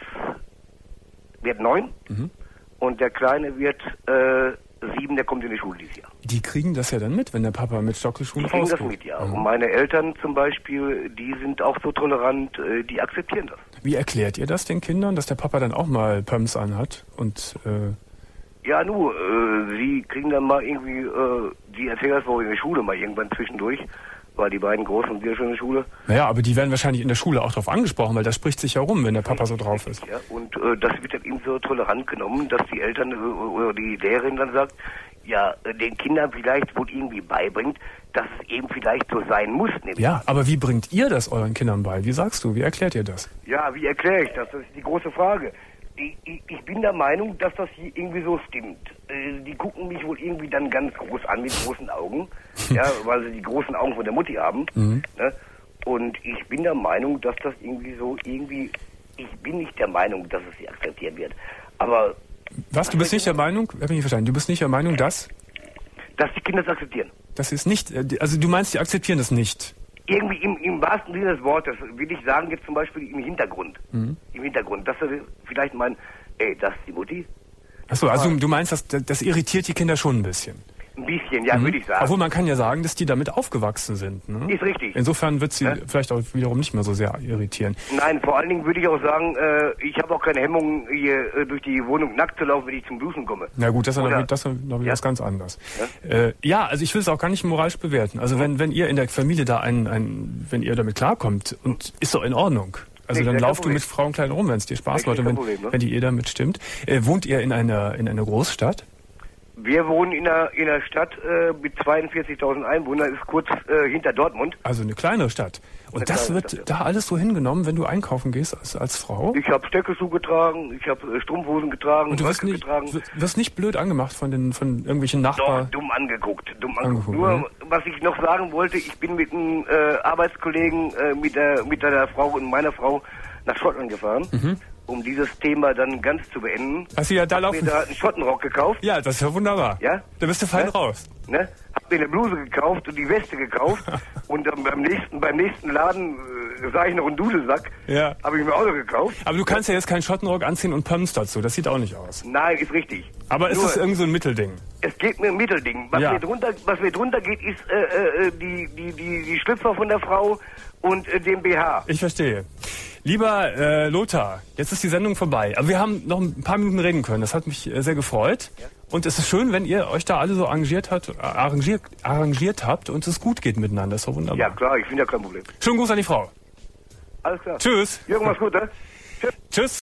wird neun.
Mhm.
Und der Kleine wird äh, sieben, der kommt in die Schule dieses Jahr.
Die kriegen das ja dann mit, wenn der Papa mit Stockelschuhen
Die kriegen das
rausgeht.
mit, ja.
Mhm.
Und meine Eltern zum Beispiel, die sind auch so tolerant, äh, die akzeptieren das.
Wie erklärt ihr das den Kindern, dass der Papa dann auch mal Pumps anhat? Und äh,
Ja, nur, äh, sie kriegen dann mal irgendwie, äh, die erzählen das wohl in der Schule mal irgendwann zwischendurch, weil die beiden Großen sind ja schon in der Schule.
naja, aber die werden wahrscheinlich in der Schule auch drauf angesprochen, weil das spricht sich ja rum, wenn der Papa so drauf ist.
Ja, und äh, das wird dann eben so tolerant genommen, dass die Eltern äh, oder die Lehrerin dann sagt, ja, äh, den Kindern vielleicht wohl irgendwie beibringt, dass es eben vielleicht so sein muss. Nämlich.
Ja, aber wie bringt ihr das euren Kindern bei? Wie sagst du? Wie erklärt ihr das?
Ja, wie erkläre ich das? Das ist die große Frage. Ich, ich, ich bin der Meinung, dass das hier irgendwie so stimmt. Äh, die gucken mich wohl irgendwie dann ganz groß an mit großen Augen, ja, weil sie die großen Augen von der Mutti haben.
Mhm.
Ne? Und ich bin der Meinung, dass das irgendwie so irgendwie, ich bin nicht der Meinung, dass es sie akzeptiert wird. Aber
Was, du bist nicht der Meinung, hab ich nicht verstanden, du bist nicht der Meinung, dass,
dass die Kinder es akzeptieren.
das ist nicht, äh, also du meinst, die akzeptieren das nicht?
Irgendwie im, im wahrsten Sinne des Wortes, will ich sagen, jetzt zum Beispiel im Hintergrund.
Mhm.
Im Hintergrund, dass sie vielleicht meinen, ey, das ist die Mutti.
Achso, also du meinst, das, das irritiert die Kinder schon ein bisschen?
Ein bisschen, ja,
Mhm.
würde ich sagen.
Obwohl man kann ja sagen, dass die damit aufgewachsen sind. Ne?
Ist richtig.
Insofern wird sie
Ja.
vielleicht auch wiederum nicht mehr so sehr irritieren.
Nein, vor allen Dingen würde ich auch sagen, äh, ich habe auch keine Hemmung, hier äh, durch die Wohnung nackt zu laufen, wenn ich zum Duschen komme.
Na gut, das ist
Oder-
noch, das ist noch
Ja.
was ganz anderes. Ja? Äh, ja, also ich will es auch gar nicht moralisch bewerten. Also wenn, wenn ihr in der Familie da ein, ein, wenn ihr damit klarkommt und ist doch in Ordnung. Also
Nee,
dann
kein
lauft du
Problem.
mit Frauenkleidern rum, wenn es dir Spaß
Nee,
macht und
kein
wenn,
Problem, ne?
wenn die Ehe damit stimmt. Äh, wohnt ihr in einer, in einer Großstadt?
Wir wohnen in einer, in einer Stadt äh, mit zweiundvierzigtausend Einwohnern, ist kurz äh, hinter Dortmund.
Also eine kleinere Stadt. Und
Eine
das
kleine
wird
Stadt,
da alles so hingenommen, wenn du einkaufen gehst als, als Frau?
Ich habe Stöckelschuhe getragen, ich habe äh, Strumpfhosen getragen,
Und du wirst
Röcke
nicht,
getragen.
wirst- wirst nicht blöd angemacht von den von irgendwelchen
Doch,
Nachbarn?
dumm angeguckt, dumm
Angeguckt,
angeguckt. Nur,
ne?
was ich noch sagen wollte, ich bin mit einem äh, Arbeitskollegen, äh, mit der mit der Frau und meiner Frau nach Schottland gefahren,
Mhm.
um dieses Thema dann ganz zu beenden.
Hast du ja da
Hab mir
laufen?
da einen Schottenrock gekauft,
Ja, das ist ja wunderbar.
Ja?
Da bist du fein
Ja?
raus.
ne? Hab mir eine Bluse gekauft und die Weste gekauft und dann beim nächsten beim nächsten Laden äh, sah ich noch einen Dudelsack,
Ja.
habe ich mir auch noch gekauft.
Aber du kannst ja jetzt keinen Schottenrock anziehen und Pumps dazu. Das sieht auch nicht aus.
Nein, ist richtig.
Aber ist
Nur,
das irgend so ein Mittelding?
es geht mir ein Mittelding. Was
Ja.
mir drunter, was mir drunter geht, ist äh, äh, die, die, die, die Schlüpfer von der Frau und äh, den B H.
Ich verstehe. Lieber äh, Lothar, jetzt ist die Sendung vorbei. Aber wir haben noch ein paar Minuten reden können. Das hat mich äh, sehr gefreut.
Ja.
Und es ist schön, wenn ihr euch da alle so arrangiert, hat, äh, arrangiert, arrangiert habt und es gut geht miteinander. Das ist doch wunderbar.
Ja klar, ich finde ja kein Problem.
Schönen Gruß an die Frau.
Alles klar.
Tschüss.
Jürgen, mach's gut, ne? Tschüss.
Tschüss.